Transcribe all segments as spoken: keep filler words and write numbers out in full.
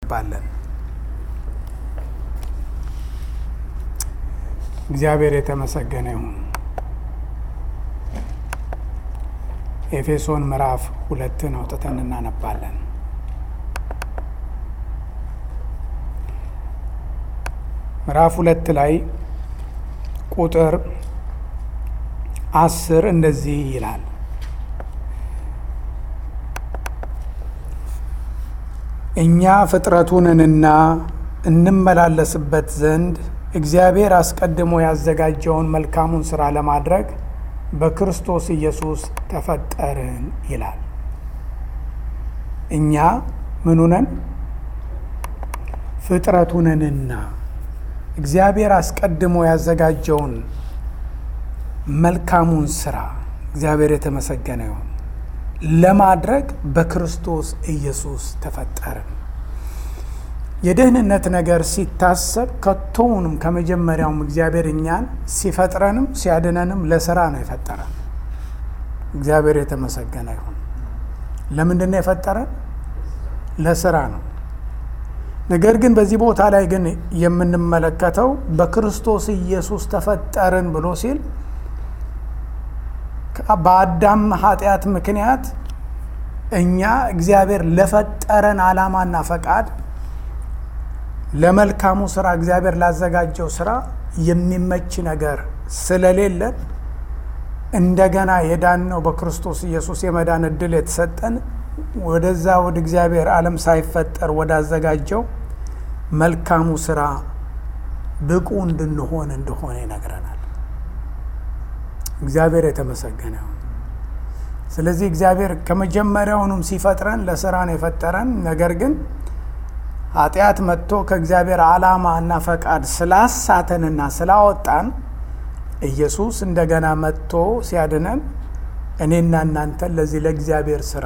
እናነባለን። እግዚአብሔር የተመሰገነ ይሁን። ኤፌሶን ምዕራፍ ሁለትን አውጥተን እናነባለን። ምዕራፍ ሁለት ላይ ቁጥር አስር እንደዚህ ይላል፣ እኛ ፍጥረቱንና እንመላለስበት ዘንድ እግዚአብሔር አስቀድሞ ያዘጋጀውን መልካሙን ሥራ ለማድረግ በክርስቶስ ኢየሱስ ተፈጠርን ይላል። እኛ ምኑ ነን? ፍጥረቱንና እግዚአብሔር አስቀድሞ ያዘጋጀውን መልካሙን ሥራ እግዚአብሔር የተመሰገነ ይሁን ለማድረግ በክርስቶስ ኢየሱስ ተፈጠርን። የደህንነት ነገር ሲታሰብ ከቶውንም ከመጀመሪያውም እግዚአብሔር እኛን ሲፈጥረንም ሲያድነንም ለሥራ ነው የፈጠረን። እግዚአብሔር የተመሰገነ ይሁን። ለምንድን ነው የፈጠረን? ለሥራ ነው። ነገር ግን በዚህ ቦታ ላይ ግን የምንመለከተው በክርስቶስ ኢየሱስ ተፈጠርን ብሎ ሲል በአዳም ኃጢአት ምክንያት እኛ እግዚአብሔር ለፈጠረን ዓላማና ፈቃድ ለመልካሙ ሥራ እግዚአብሔር ላዘጋጀው ሥራ የሚመች ነገር ስለሌለን እንደገና የዳነው በክርስቶስ ኢየሱስ የመዳን ዕድል የተሰጠን ወደዛ ወደ እግዚአብሔር ዓለም ሳይፈጠር ወዳዘጋጀው መልካሙ ሥራ ብቁ እንድንሆን እንደሆነ ይነግረናል። እግዚአብሔር የተመሰገነ ይሁን። ስለዚህ እግዚአብሔር ከመጀመሪያውኑም ሲፈጥረን ለሥራ ነው የፈጠረን። ነገር ግን ኃጢአት መጥቶ ከእግዚአብሔር ዓላማ እና ፈቃድ ስላሳተንና ስላወጣን ኢየሱስ እንደገና መጥቶ ሲያድነን እኔና እናንተን ለዚህ ለእግዚአብሔር ሥራ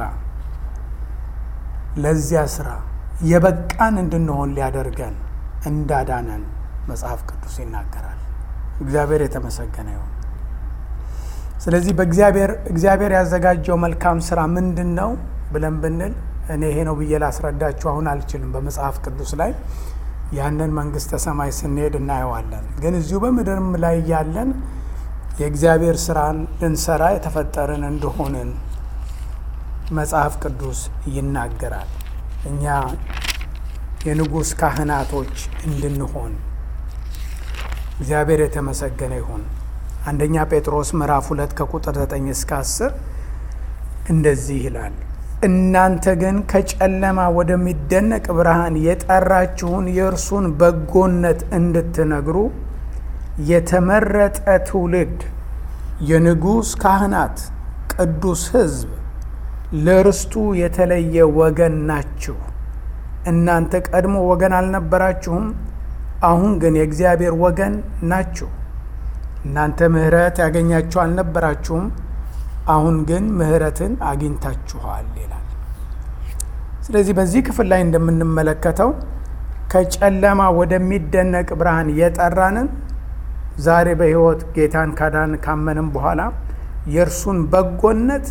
ለዚያ ሥራ የበቃን እንድንሆን ሊያደርገን እንዳዳነን መጽሐፍ ቅዱስ ይናገራል። እግዚአብሔር የተመሰገነ ይሁን። ስለዚህ በእግዚአብሔር እግዚአብሔር ያዘጋጀው መልካም ሥራ ምንድን ነው ብለን ብንል እኔ ይሄ ነው ብዬ ላስረዳችሁ አሁን አልችልም። በመጽሐፍ ቅዱስ ላይ ያንን መንግሥተ ሰማይ ስንሄድ እናየዋለን። ግን እዚሁ በምድርም ላይ ያለን የእግዚአብሔር ሥራን ልንሰራ የተፈጠርን እንደሆንን መጽሐፍ ቅዱስ ይናገራል። እኛ የንጉሥ ካህናቶች እንድንሆን እግዚአብሔር የተመሰገነ ይሁን። አንደኛ ጴጥሮስ ምዕራፍ ሁለት ከቁጥር ዘጠኝ እስከ አስር እንደዚህ ይላል፣ እናንተ ግን ከጨለማ ወደሚደነቅ ብርሃን የጠራችሁን የእርሱን በጎነት እንድትነግሩ የተመረጠ ትውልድ፣ የንጉሥ ካህናት፣ ቅዱስ ሕዝብ፣ ለርስቱ የተለየ ወገን ናችሁ። እናንተ ቀድሞ ወገን አልነበራችሁም፣ አሁን ግን የእግዚአብሔር ወገን ናችሁ። እናንተ ምሕረት ያገኛችሁ አልነበራችሁም፣ አሁን ግን ምሕረትን አግኝታችኋል ይላል። ስለዚህ በዚህ ክፍል ላይ እንደምንመለከተው ከጨለማ ወደሚደነቅ ብርሃን የጠራንን ዛሬ በሕይወት ጌታን ካዳን ካመንም በኋላ የእርሱን በጎነት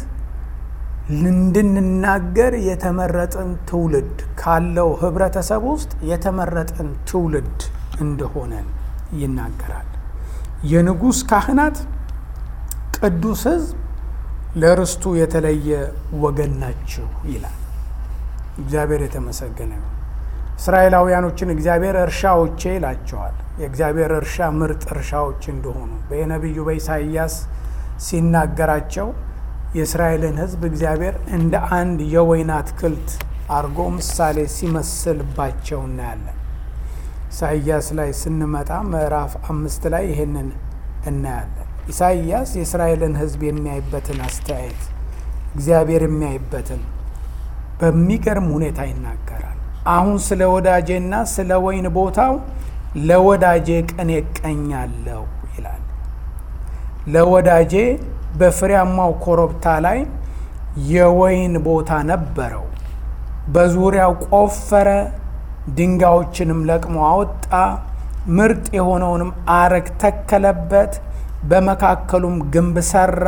እንድንናገር የተመረጥን ትውልድ ካለው ህብረተሰብ ውስጥ የተመረጥን ትውልድ እንደሆነን ይናገራል። የንጉሥ ካህናት፣ ቅዱስ ሕዝብ፣ ለርስቱ የተለየ ወገን ናቸው ይላል። እግዚአብሔር የተመሰገነ ነው። እስራኤላውያኖችን እግዚአብሔር እርሻዎቼ ይላቸዋል። የእግዚአብሔር እርሻ ምርጥ እርሻዎች እንደሆኑ በነቢዩ በኢሳይያስ ሲናገራቸው የእስራኤልን ሕዝብ እግዚአብሔር እንደ አንድ የወይን አትክልት አርጎ ምሳሌ ሲመስልባቸው እናያለን። ኢሳይያስ ላይ ስንመጣ ምዕራፍ አምስት ላይ ይሄንን እናያለን። ኢሳይያስ የእስራኤልን ሕዝብ የሚያይበትን አስተያየት እግዚአብሔር የሚያይበትን በሚገርም ሁኔታ ይናገራል። አሁን ስለ ወዳጄና ስለ ወይን ቦታው ለወዳጄ ቅኔ እቀኛለሁ ይላል። ለወዳጄ በፍሬያማው ኮረብታ ላይ የወይን ቦታ ነበረው። በዙሪያው ቆፈረ፣ ድንጋዮችንም ለቅሞ አወጣ፣ ምርጥ የሆነውንም አረግ ተከለበት፣ በመካከሉም ግንብ ሰራ፣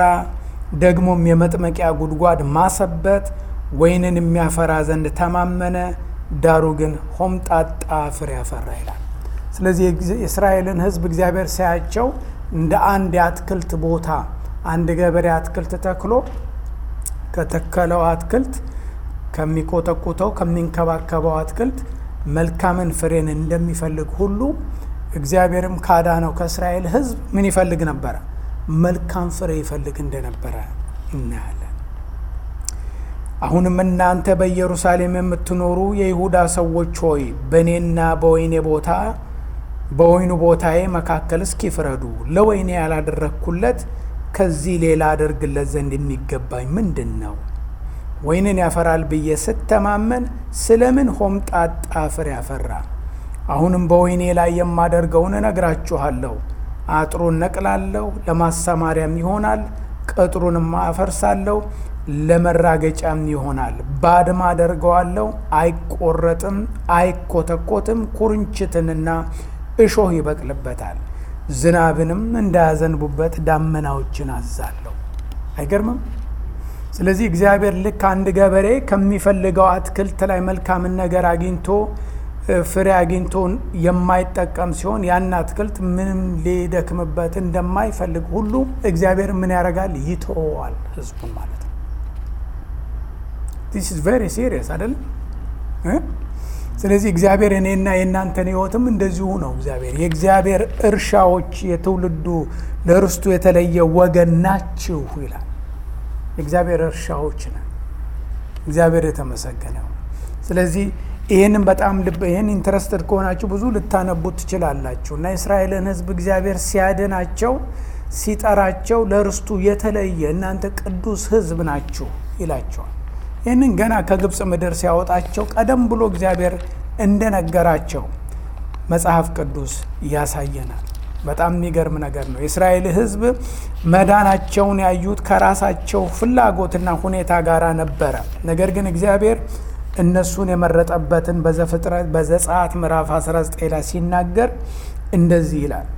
ደግሞም የመጥመቂያ ጉድጓድ ማሰበት፣ ወይንን የሚያፈራ ዘንድ ተማመነ፣ ዳሩ ግን ሆምጣጣ ፍሬ ያፈራ ይላል። ስለዚህ የእስራኤልን ሕዝብ እግዚአብሔር ሲያያቸው እንደ አንድ የአትክልት ቦታ አንድ ገበሬ አትክልት ተክሎ ከተከለው አትክልት ከሚቆጠቁተው ከሚንከባከበው አትክልት መልካምን ፍሬን እንደሚፈልግ ሁሉ እግዚአብሔርም ካዳነው ከእስራኤል ሕዝብ ምን ይፈልግ ነበረ? መልካም ፍሬ ይፈልግ እንደነበረ እናያለን። አሁንም እናንተ በኢየሩሳሌም የምትኖሩ የይሁዳ ሰዎች ሆይ በእኔና በወይኔ ቦታ በወይኑ ቦታዬ መካከል እስኪ ፍረዱ። ለወይኔ ያላደረግኩለት ከዚህ ሌላ አደርግለት ዘንድ የሚገባኝ ምንድን ነው? ወይንን ያፈራል ብዬ ስተማመን ስለምን ሆምጣጣ ፍሬ ያፈራ? አሁንም በወይኔ ላይ የማደርገውን እነግራችኋለሁ። አጥሩን ነቅላለሁ፣ ለማሰማሪያም ይሆናል። ቅጥሩንም አፈርሳለሁ፣ ለመራገጫም ይሆናል። ባድማ አደርገዋለሁ፣ አይቆረጥም፣ አይኮተኮትም። ኩርንችትንና እሾህ ይበቅልበታል። ዝናብንም እንዳያዘንቡበት ዳመናዎችን አዛለሁ። አይገርምም? ስለዚህ እግዚአብሔር ልክ አንድ ገበሬ ከሚፈልገው አትክልት ላይ መልካምን ነገር አግኝቶ ፍሬ አግኝቶ የማይጠቀም ሲሆን ያን አትክልት ምንም ሊደክምበት እንደማይፈልግ ሁሉ እግዚአብሔር ምን ያደርጋል? ይተወዋል ሕዝቡን ማለት ነው። this is very serious አይደል? ስለዚህ እግዚአብሔር እኔና የእናንተን ሕይወትም እንደዚሁ ነው። እግዚአብሔር የእግዚአብሔር እርሻዎች የትውልዱ ለርስቱ የተለየ ወገን ናችሁ ይላል። የእግዚአብሔር እርሻዎች ነን። እግዚአብሔር የተመሰገነው። ስለዚህ ይህንን በጣም ልብ ይህን ኢንትረስትድ ከሆናችሁ ብዙ ልታነቡት ትችላላችሁ። እና የእስራኤልን ሕዝብ እግዚአብሔር ሲያድናቸው ሲጠራቸው ለርስቱ የተለየ እናንተ ቅዱስ ሕዝብ ናችሁ ይላቸዋል። ይህንን ገና ከግብፅ ምድር ሲያወጣቸው ቀደም ብሎ እግዚአብሔር እንደነገራቸው መጽሐፍ ቅዱስ ያሳየናል። በጣም የሚገርም ነገር ነው። የእስራኤል ሕዝብ መዳናቸውን ያዩት ከራሳቸው ፍላጎትና ሁኔታ ጋር ነበረ። ነገር ግን እግዚአብሔር እነሱን የመረጠበትን በዘፍጥረት በዘጸአት ምዕራፍ አስራ ዘጠኝ ላይ ሲናገር እንደዚህ ይላል።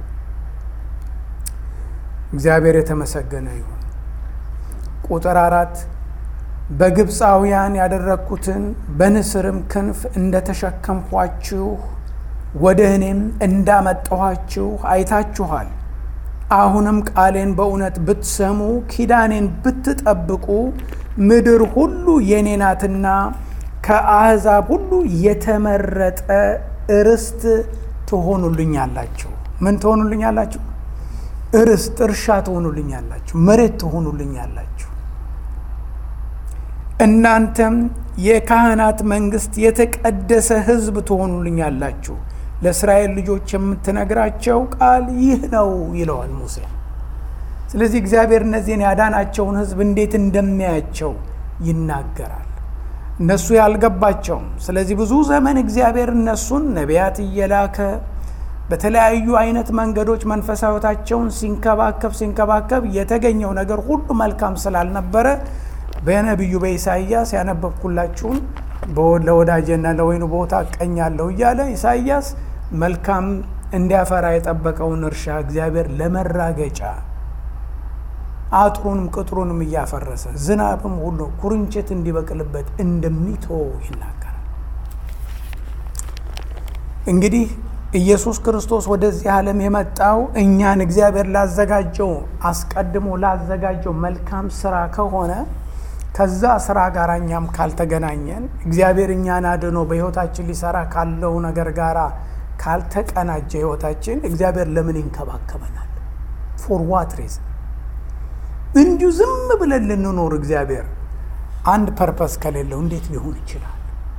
እግዚአብሔር የተመሰገነ ይሁን። ቁጥር አራት በግብፃውያን ያደረግኩትን በንስርም ክንፍ እንደተሸከምኳችሁ ወደ እኔም እንዳመጣኋችሁ አይታችኋል። አሁንም ቃሌን በእውነት ብትሰሙ ኪዳኔን ብትጠብቁ ምድር ሁሉ የኔ ናትና ከአሕዛብ ሁሉ የተመረጠ ርስት ትሆኑልኛላችሁ። ምን ትሆኑልኛላችሁ? ርስት፣ እርሻ ትሆኑልኛላችሁ፣ መሬት ትሆኑልኛላችሁ። እናንተም የካህናት መንግስት፣ የተቀደሰ ሕዝብ ትሆኑልኛላችሁ። ለእስራኤል ልጆች የምትነግራቸው ቃል ይህ ነው ይለዋል ሙሴ። ስለዚህ እግዚአብሔር እነዚህን ያዳናቸውን ሕዝብ እንዴት እንደሚያያቸው ይናገራል። እነሱ ያልገባቸውም። ስለዚህ ብዙ ዘመን እግዚአብሔር እነሱን ነቢያት እየላከ በተለያዩ አይነት መንገዶች መንፈሳዊታቸውን ሲንከባከብ ሲንከባከብ የተገኘው ነገር ሁሉ መልካም ስላልነበረ በነቢዩ በኢሳይያስ ያነበብኩላችሁን ለወዳጄና ለወይኑ ቦታ እቀኛለሁ እያለ ኢሳይያስ መልካም እንዲያፈራ የጠበቀውን እርሻ እግዚአብሔር ለመራገጫ አጥሩንም ቅጥሩንም እያፈረሰ ዝናብም ሁሉ ኩርንችት እንዲበቅልበት እንደሚተው ይናገራል። እንግዲህ ኢየሱስ ክርስቶስ ወደዚህ ዓለም የመጣው እኛን እግዚአብሔር ላዘጋጀው አስቀድሞ ላዘጋጀው መልካም ስራ ከሆነ ከዛ ስራ ጋር እኛም ካልተገናኘን እግዚአብሔር እኛን አድኖ በሕይወታችን ሊሰራ ካለው ነገር ጋር ካልተቀናጀ ሕይወታችን እግዚአብሔር ለምን ይንከባከበናል? ፎር ዋት ሪዝን? እንዲሁ ዝም ብለን ልንኖር እግዚአብሔር አንድ ፐርፐስ ከሌለው እንዴት ሊሆን ይችላል?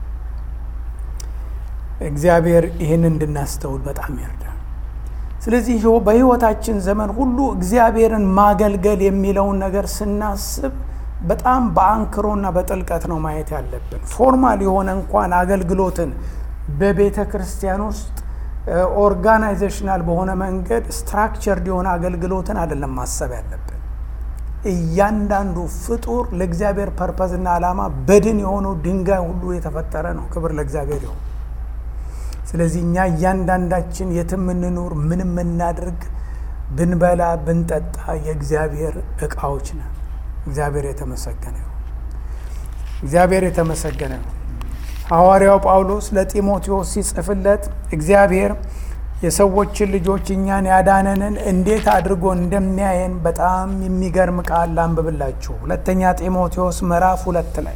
እግዚአብሔር ይህን እንድናስተውል በጣም ይርዳል። ስለዚህ በሕይወታችን ዘመን ሁሉ እግዚአብሔርን ማገልገል የሚለውን ነገር ስናስብ በጣም በአንክሮና በጥልቀት ነው ማየት ያለብን። ፎርማል የሆነ እንኳን አገልግሎትን በቤተ ክርስቲያን ውስጥ ኦርጋናይዜሽናል በሆነ መንገድ ስትራክቸርድ የሆነ አገልግሎትን አይደለም ማሰብ ያለብን። እያንዳንዱ ፍጡር ለእግዚአብሔር ፐርፐዝና ዓላማ በድን የሆነው ድንጋይ ሁሉ የተፈጠረ ነው። ክብር ለእግዚአብሔር ይሁን። ስለዚህ እኛ እያንዳንዳችን የትም እንኑር ምንም እናድርግ ብንበላ ብንጠጣ የእግዚአብሔር ዕቃዎች ነን። እግዚአብሔር የተመሰገነ ይሁን። እግዚአብሔር የተመሰገነ ይሁን። ሐዋርያው ጳውሎስ ለጢሞቴዎስ ሲጽፍለት እግዚአብሔር የሰዎችን ልጆች እኛን ያዳነንን እንዴት አድርጎ እንደሚያየን በጣም የሚገርም ቃል ላንብብላችሁ። ሁለተኛ ጢሞቴዎስ ምዕራፍ ሁለት ላይ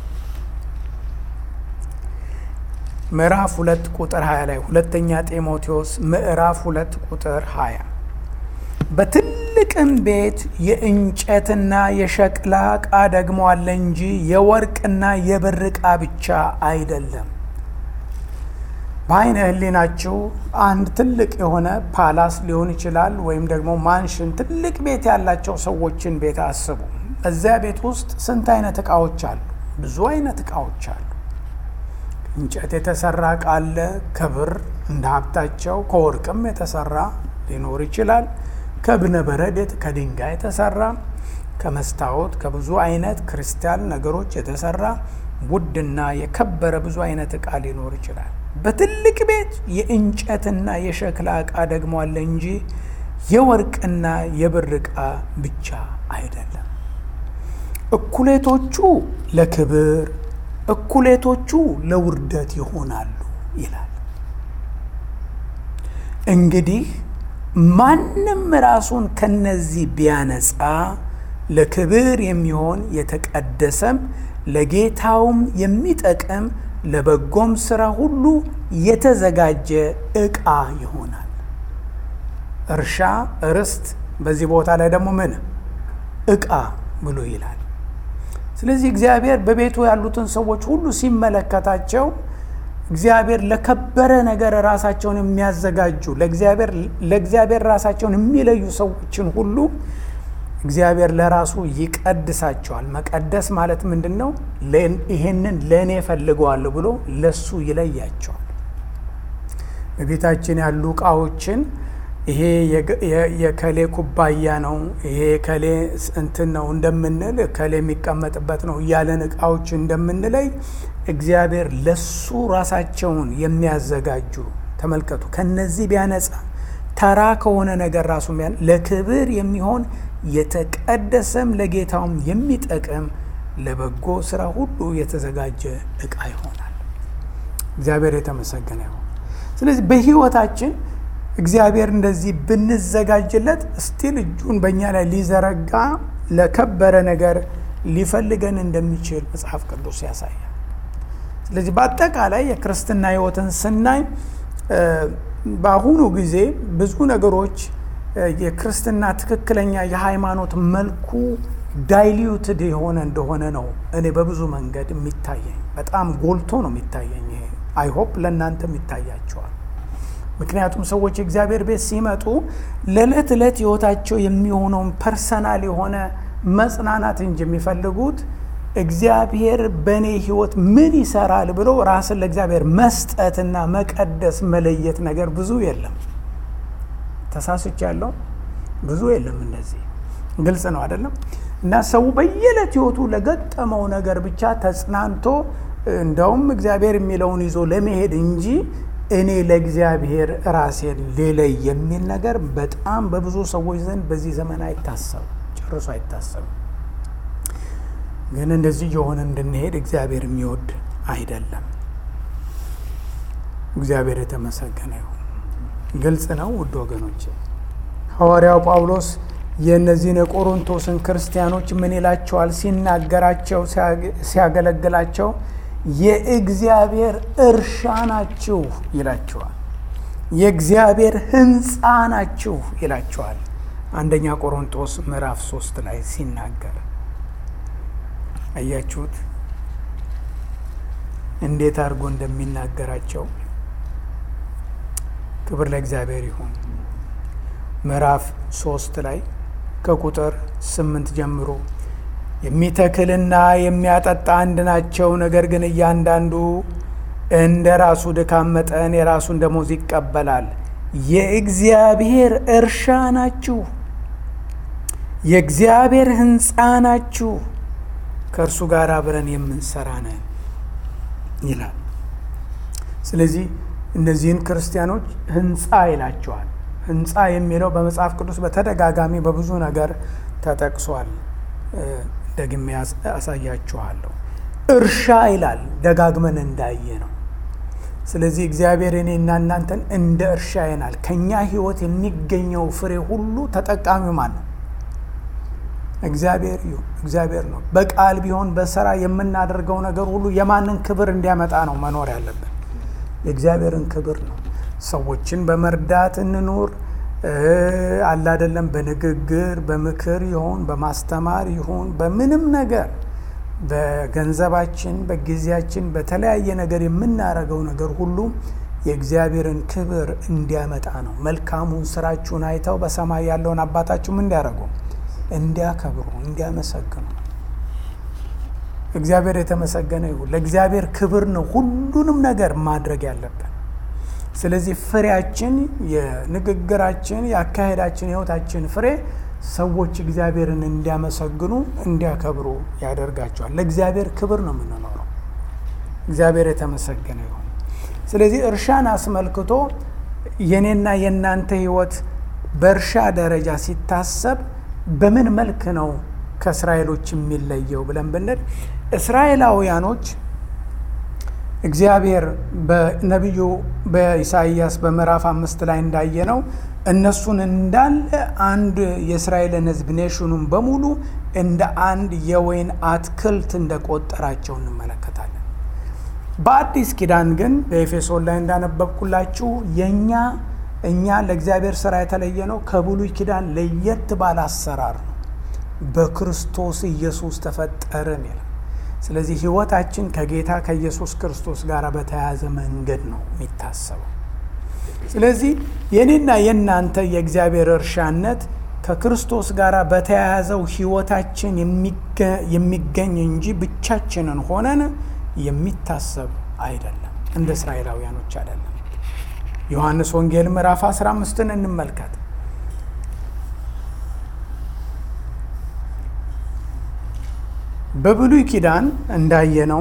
ምዕራፍ ሁለት ቁጥር ሀያ ላይ ሁለተኛ ጢሞቴዎስ ምዕራፍ ሁለት ቁጥር ሀያ በትልቅም ቤት የእንጨትና የሸክላ ዕቃ ደግሞ አለ እንጂ የወርቅና የብር ዕቃ ብቻ አይደለም። በዓይነ ሕሊናችሁ አንድ ትልቅ የሆነ ፓላስ ሊሆን ይችላል፣ ወይም ደግሞ ማንሽን፣ ትልቅ ቤት ያላቸው ሰዎችን ቤት አስቡ። እዚያ ቤት ውስጥ ስንት አይነት ዕቃዎች አሉ? ብዙ አይነት ዕቃዎች አሉ። እንጨት የተሰራ ዕቃ አለ፣ ከብር እንደ ሀብታቸው፣ ከወርቅም የተሰራ ሊኖር ይችላል፣ ከእብነ በረድ ከድንጋይ የተሰራ፣ ከመስታወት፣ ከብዙ አይነት ክርስቲያን ነገሮች የተሰራ ውድና የከበረ ብዙ አይነት ዕቃ ሊኖር ይችላል። በትልቅ ቤት የእንጨትና የሸክላ ዕቃ ደግሞ አለ እንጂ የወርቅና የብር ዕቃ ብቻ አይደለም። እኩሌቶቹ ለክብር እኩሌቶቹ ለውርደት ይሆናሉ ይላል። እንግዲህ ማንም ራሱን ከነዚህ ቢያነጻ ለክብር የሚሆን የተቀደሰም ለጌታውም የሚጠቅም ለበጎም ሥራ ሁሉ የተዘጋጀ ዕቃ ይሆናል። እርሻ፣ ርስት፣ በዚህ ቦታ ላይ ደግሞ ምን ዕቃ ብሎ ይላል። ስለዚህ እግዚአብሔር በቤቱ ያሉትን ሰዎች ሁሉ ሲመለከታቸው እግዚአብሔር ለከበረ ነገር ራሳቸውን የሚያዘጋጁ ለእግዚአብሔር ለእግዚአብሔር ራሳቸውን የሚለዩ ሰዎችን ሁሉ እግዚአብሔር ለራሱ ይቀድሳቸዋል። መቀደስ ማለት ምንድን ነው? ይሄንን ለእኔ ፈልገዋለሁ ብሎ ለሱ ይለያቸዋል። በቤታችን ያሉ ዕቃዎችን ይሄ የከሌ ኩባያ ነው፣ ይሄ ከሌ እንትን ነው እንደምንል፣ ከሌ የሚቀመጥበት ነው እያለን ዕቃዎች እንደምንለይ እግዚአብሔር ለሱ ራሳቸውን የሚያዘጋጁ ተመልከቱ። ከነዚህ ቢያነጻ ተራ ከሆነ ነገር ራሱ ቢያን ለክብር የሚሆን የተቀደሰም ለጌታውም የሚጠቅም ለበጎ ሥራ ሁሉ የተዘጋጀ ዕቃ ይሆናል። እግዚአብሔር የተመሰገነ ይሁን። ስለዚህ በሕይወታችን እግዚአብሔር እንደዚህ ብንዘጋጅለት ስቲል እጁን በእኛ ላይ ሊዘረጋ ለከበረ ነገር ሊፈልገን እንደሚችል መጽሐፍ ቅዱስ ያሳያል። ስለዚህ በአጠቃላይ የክርስትና ሕይወትን ስናይ በአሁኑ ጊዜ ብዙ ነገሮች የክርስትና ትክክለኛ የሃይማኖት መልኩ ዳይሊዩትድ የሆነ እንደሆነ ነው እኔ በብዙ መንገድ የሚታየኝ። በጣም ጎልቶ ነው የሚታየኝ። ይሄ አይ ሆፕ ለእናንተም ይታያቸዋል። ምክንያቱም ሰዎች እግዚአብሔር ቤት ሲመጡ ለዕለት ዕለት ሕይወታቸው የሚሆነውን ፐርሰናል የሆነ መጽናናት እንጂ የሚፈልጉት እግዚአብሔር በእኔ ሕይወት ምን ይሰራል ብሎ ራስን ለእግዚአብሔር መስጠትና መቀደስ መለየት ነገር ብዙ የለም። ተሳስቻለሁ? ብዙ የለም። እንደዚህ ግልጽ ነው አይደለም? እና ሰው በየዕለት ሕይወቱ ለገጠመው ነገር ብቻ ተጽናንቶ እንደውም እግዚአብሔር የሚለውን ይዞ ለመሄድ እንጂ እኔ ለእግዚአብሔር ራሴን ሌለይ የሚል ነገር በጣም በብዙ ሰዎች ዘንድ በዚህ ዘመን አይታሰብም፣ ጨርሶ አይታሰብም። ግን እንደዚህ የሆነ እንድንሄድ እግዚአብሔር የሚወድ አይደለም። እግዚአብሔር የተመሰገነ ይሁን። ግልጽ ነው ውድ ወገኖች። ሐዋርያው ጳውሎስ የእነዚህን የቆሮንቶስን ክርስቲያኖች ምን ይላቸዋል? ሲናገራቸው ሲያገለግላቸው የእግዚአብሔር እርሻ ናችሁ ይላቸዋል። የእግዚአብሔር ሕንፃ ናችሁ ይላቸዋል። አንደኛ ቆሮንቶስ ምዕራፍ ሶስት ላይ ሲናገር አያችሁት እንዴት አድርጎ እንደሚናገራቸው። ክብር ለእግዚአብሔር ይሁን። ምዕራፍ ሶስት ላይ ከቁጥር ስምንት ጀምሮ የሚተክልና የሚያጠጣ አንድ ናቸው፣ ነገር ግን እያንዳንዱ እንደ ራሱ ድካም መጠን የራሱን ደሞዝ ይቀበላል። የእግዚአብሔር እርሻ ናችሁ፣ የእግዚአብሔር ሕንፃ ናችሁ፣ ከእርሱ ጋር አብረን የምንሰራ ነን ይላል። ስለዚህ እነዚህን ክርስቲያኖች ሕንፃ ይላቸዋል። ሕንፃ የሚለው በመጽሐፍ ቅዱስ በተደጋጋሚ በብዙ ነገር ተጠቅሷል። ደግሜ ያሳያችኋለሁ። እርሻ ይላል ደጋግመን እንዳየ ነው። ስለዚህ እግዚአብሔር እኔና እናንተን እንደ እርሻ ያናል። ከኛ ህይወት የሚገኘው ፍሬ ሁሉ ተጠቃሚው ማን ነው? እግዚአብሔር ይሁን እግዚአብሔር ነው። በቃል ቢሆን በሥራ የምናደርገው ነገር ሁሉ የማንን ክብር እንዲያመጣ ነው መኖር ያለብን? የእግዚአብሔርን ክብር ነው። ሰዎችን በመርዳት እንኖር አለ አይደለም። በንግግር በምክር ይሁን በማስተማር ይሁን በምንም ነገር በገንዘባችን በጊዜያችን በተለያየ ነገር የምናደርገው ነገር ሁሉ የእግዚአብሔርን ክብር እንዲያመጣ ነው። መልካሙን ስራችሁን አይተው በሰማይ ያለውን አባታችሁም እንዲያደርጉ እንዲያከብሩ እንዲያመሰግኑ። እግዚአብሔር የተመሰገነ ይሁን። ለእግዚአብሔር ክብር ነው ሁሉንም ነገር ማድረግ ያለብን። ስለዚህ ፍሬያችን የንግግራችን የአካሄዳችን የህይወታችን ፍሬ ሰዎች እግዚአብሔርን እንዲያመሰግኑ እንዲያከብሩ ያደርጋቸዋል። ለእግዚአብሔር ክብር ነው የምንኖረው። እግዚአብሔር የተመሰገነ ይሁን። ስለዚህ እርሻን አስመልክቶ የኔና የናንተ ህይወት በእርሻ ደረጃ ሲታሰብ በምን መልክ ነው ከእስራኤሎች የሚለየው ብለን ብንል እስራኤላውያኖች እግዚአብሔር በነቢዩ በኢሳይያስ በምዕራፍ አምስት ላይ እንዳየነው እነሱን እንዳለ አንድ የእስራኤልን ህዝብ ኔሽኑን በሙሉ እንደ አንድ የወይን አትክልት እንደቆጠራቸው እንመለከታለን። በአዲስ ኪዳን ግን በኤፌሶን ላይ እንዳነበብኩላችሁ የኛ እኛ ለእግዚአብሔር ሥራ የተለየ ነው። ከብሉይ ኪዳን ለየት ባለ አሰራር ነው። በክርስቶስ ኢየሱስ ተፈጠርን ይላል። ስለዚህ ህይወታችን ከጌታ ከኢየሱስ ክርስቶስ ጋር በተያያዘ መንገድ ነው የሚታሰበው። ስለዚህ የኔና የናንተ የእግዚአብሔር እርሻነት ከክርስቶስ ጋር በተያያዘው ህይወታችን የሚገኝ እንጂ ብቻችንን ሆነን የሚታሰብ አይደለም። እንደ እስራኤላውያኖች አይደለም። ዮሐንስ ወንጌል ምዕራፍ አስራ አምስትን እንመልከት። በብሉይ ኪዳን እንዳየነው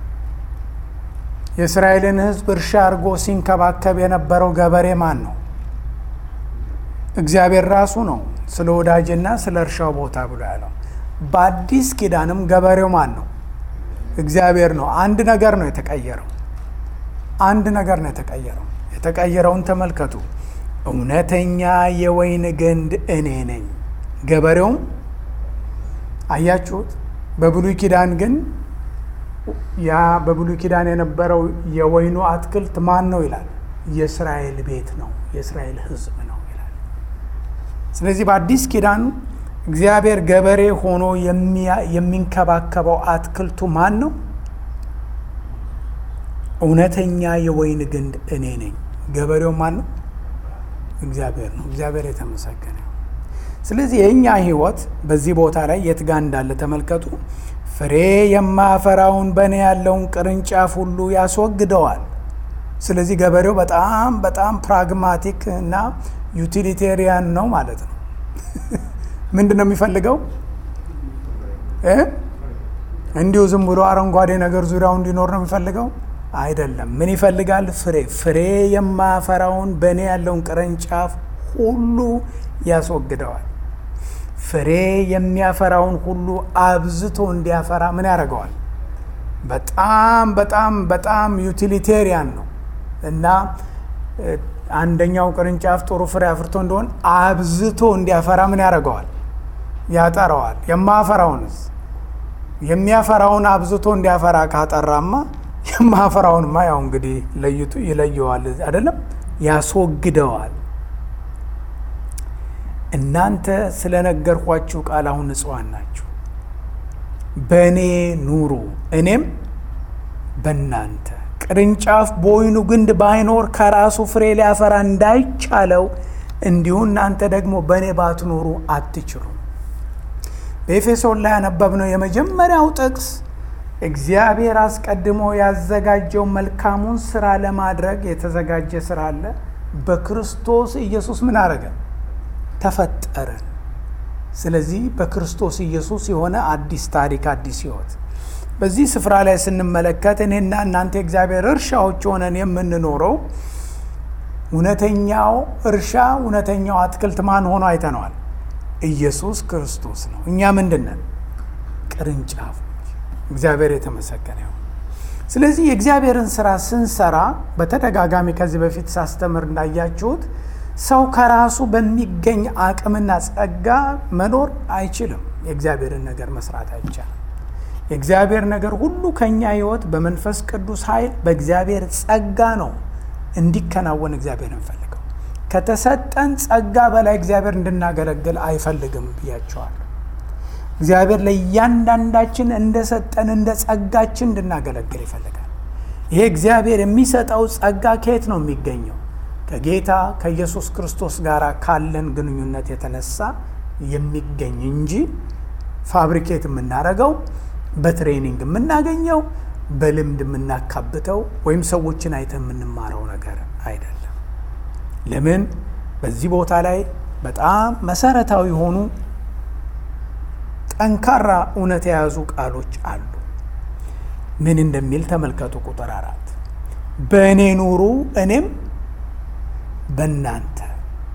የእስራኤልን ህዝብ እርሻ አድርጎ ሲንከባከብ የነበረው ገበሬ ማን ነው? እግዚአብሔር ራሱ ነው። ስለ ወዳጅና ስለ እርሻው ቦታ ብሎ ያለው። በአዲስ ኪዳንም ገበሬው ማን ነው? እግዚአብሔር ነው። አንድ ነገር ነው የተቀየረው። አንድ ነገር ነው የተቀየረው። የተቀየረውን ተመልከቱ። እውነተኛ የወይን ግንድ እኔ ነኝ። ገበሬውም አያችሁት። በብሉይ ኪዳን ግን ያ በብሉይ ኪዳን የነበረው የወይኑ አትክልት ማን ነው ይላል? የእስራኤል ቤት ነው፣ የእስራኤል ህዝብ ነው ይላል። ስለዚህ በአዲስ ኪዳን እግዚአብሔር ገበሬ ሆኖ የሚንከባከበው አትክልቱ ማን ነው? እውነተኛ የወይን ግንድ እኔ ነኝ። ገበሬው ማን ነው? እግዚአብሔር ነው። እግዚአብሔር የተመሰገነ። ስለዚህ የኛ ህይወት በዚህ ቦታ ላይ የት ጋር እንዳለ ተመልከቱ። ፍሬ የማያፈራውን በእኔ ያለውን ቅርንጫፍ ሁሉ ያስወግደዋል። ስለዚህ ገበሬው በጣም በጣም ፕራግማቲክ እና ዩቲሊቴሪያን ነው ማለት ነው። ምንድን ነው የሚፈልገው? እ እንዲሁ ዝም ብሎ አረንጓዴ ነገር ዙሪያው እንዲኖር ነው የሚፈልገው? አይደለም። ምን ይፈልጋል? ፍሬ። ፍሬ የማያፈራውን በእኔ ያለውን ቅርንጫፍ ሁሉ ያስወግደዋል። ፍሬ የሚያፈራውን ሁሉ አብዝቶ እንዲያፈራ ምን ያደርገዋል? በጣም በጣም በጣም ዩቲሊቴሪያን ነው እና አንደኛው ቅርንጫፍ ጥሩ ፍሬ አፍርቶ እንደሆነ አብዝቶ እንዲያፈራ ምን ያደርገዋል? ያጠራዋል። የማያፈራውንስ? የሚያፈራውን አብዝቶ እንዲያፈራ ካጠራማ የማያፈራውንማ ያው እንግዲህ ለይቱ ይለየዋል አይደለም? ያስወግደዋል። እናንተ ስለነገርኳችሁ ቃል አሁን ንጹሐን ናችሁ። በእኔ ኑሩ እኔም በእናንተ። ቅርንጫፍ በወይኑ ግንድ ባይኖር ከራሱ ፍሬ ሊያፈራ እንዳይቻለው እንዲሁ እናንተ ደግሞ በእኔ ባትኖሩ አትችሉም። በኤፌሶን ላይ ያነበብነው የመጀመሪያው ጥቅስ እግዚአብሔር አስቀድሞ ያዘጋጀው መልካሙን ስራ ለማድረግ የተዘጋጀ ስራ አለ። በክርስቶስ ኢየሱስ ምን አረገ? ተፈጠረን። ስለዚህ በክርስቶስ ኢየሱስ የሆነ አዲስ ታሪክ፣ አዲስ ህይወት በዚህ ስፍራ ላይ ስንመለከት እኔና እናንተ እግዚአብሔር እርሻዎች ሆነን የምንኖረው እውነተኛው እርሻ እውነተኛው አትክልት ማን ሆኖ አይተነዋል? ኢየሱስ ክርስቶስ ነው። እኛ ምንድነን? ቅርንጫፎች። እግዚአብሔር የተመሰገነ ይሁን። ስለዚህ የእግዚአብሔርን ስራ ስንሰራ በተደጋጋሚ ከዚህ በፊት ሳስተምር እንዳያችሁት ሰው ከራሱ በሚገኝ አቅምና ጸጋ መኖር አይችልም። የእግዚአብሔርን ነገር መስራት አይቻልም። የእግዚአብሔር ነገር ሁሉ ከኛ ህይወት በመንፈስ ቅዱስ ኃይል በእግዚአብሔር ጸጋ ነው እንዲከናወን እግዚአብሔር እንፈልገው። ከተሰጠን ጸጋ በላይ እግዚአብሔር እንድናገለግል አይፈልግም ብያቸዋለሁ። እግዚአብሔር ለእያንዳንዳችን እንደሰጠን እንደ ጸጋችን እንድናገለግል ይፈልጋል። ይሄ እግዚአብሔር የሚሰጠው ጸጋ ከየት ነው የሚገኘው? ከጌታ ከኢየሱስ ክርስቶስ ጋር ካለን ግንኙነት የተነሳ የሚገኝ እንጂ ፋብሪኬት የምናደርገው በትሬኒንግ የምናገኘው በልምድ የምናካብተው ወይም ሰዎችን አይተን የምንማረው ነገር አይደለም። ለምን? በዚህ ቦታ ላይ በጣም መሰረታዊ የሆኑ ጠንካራ እውነት የያዙ ቃሎች አሉ። ምን እንደሚል ተመልከቱ። ቁጥር አራት በእኔ ኑሩ እኔም በእናንተ።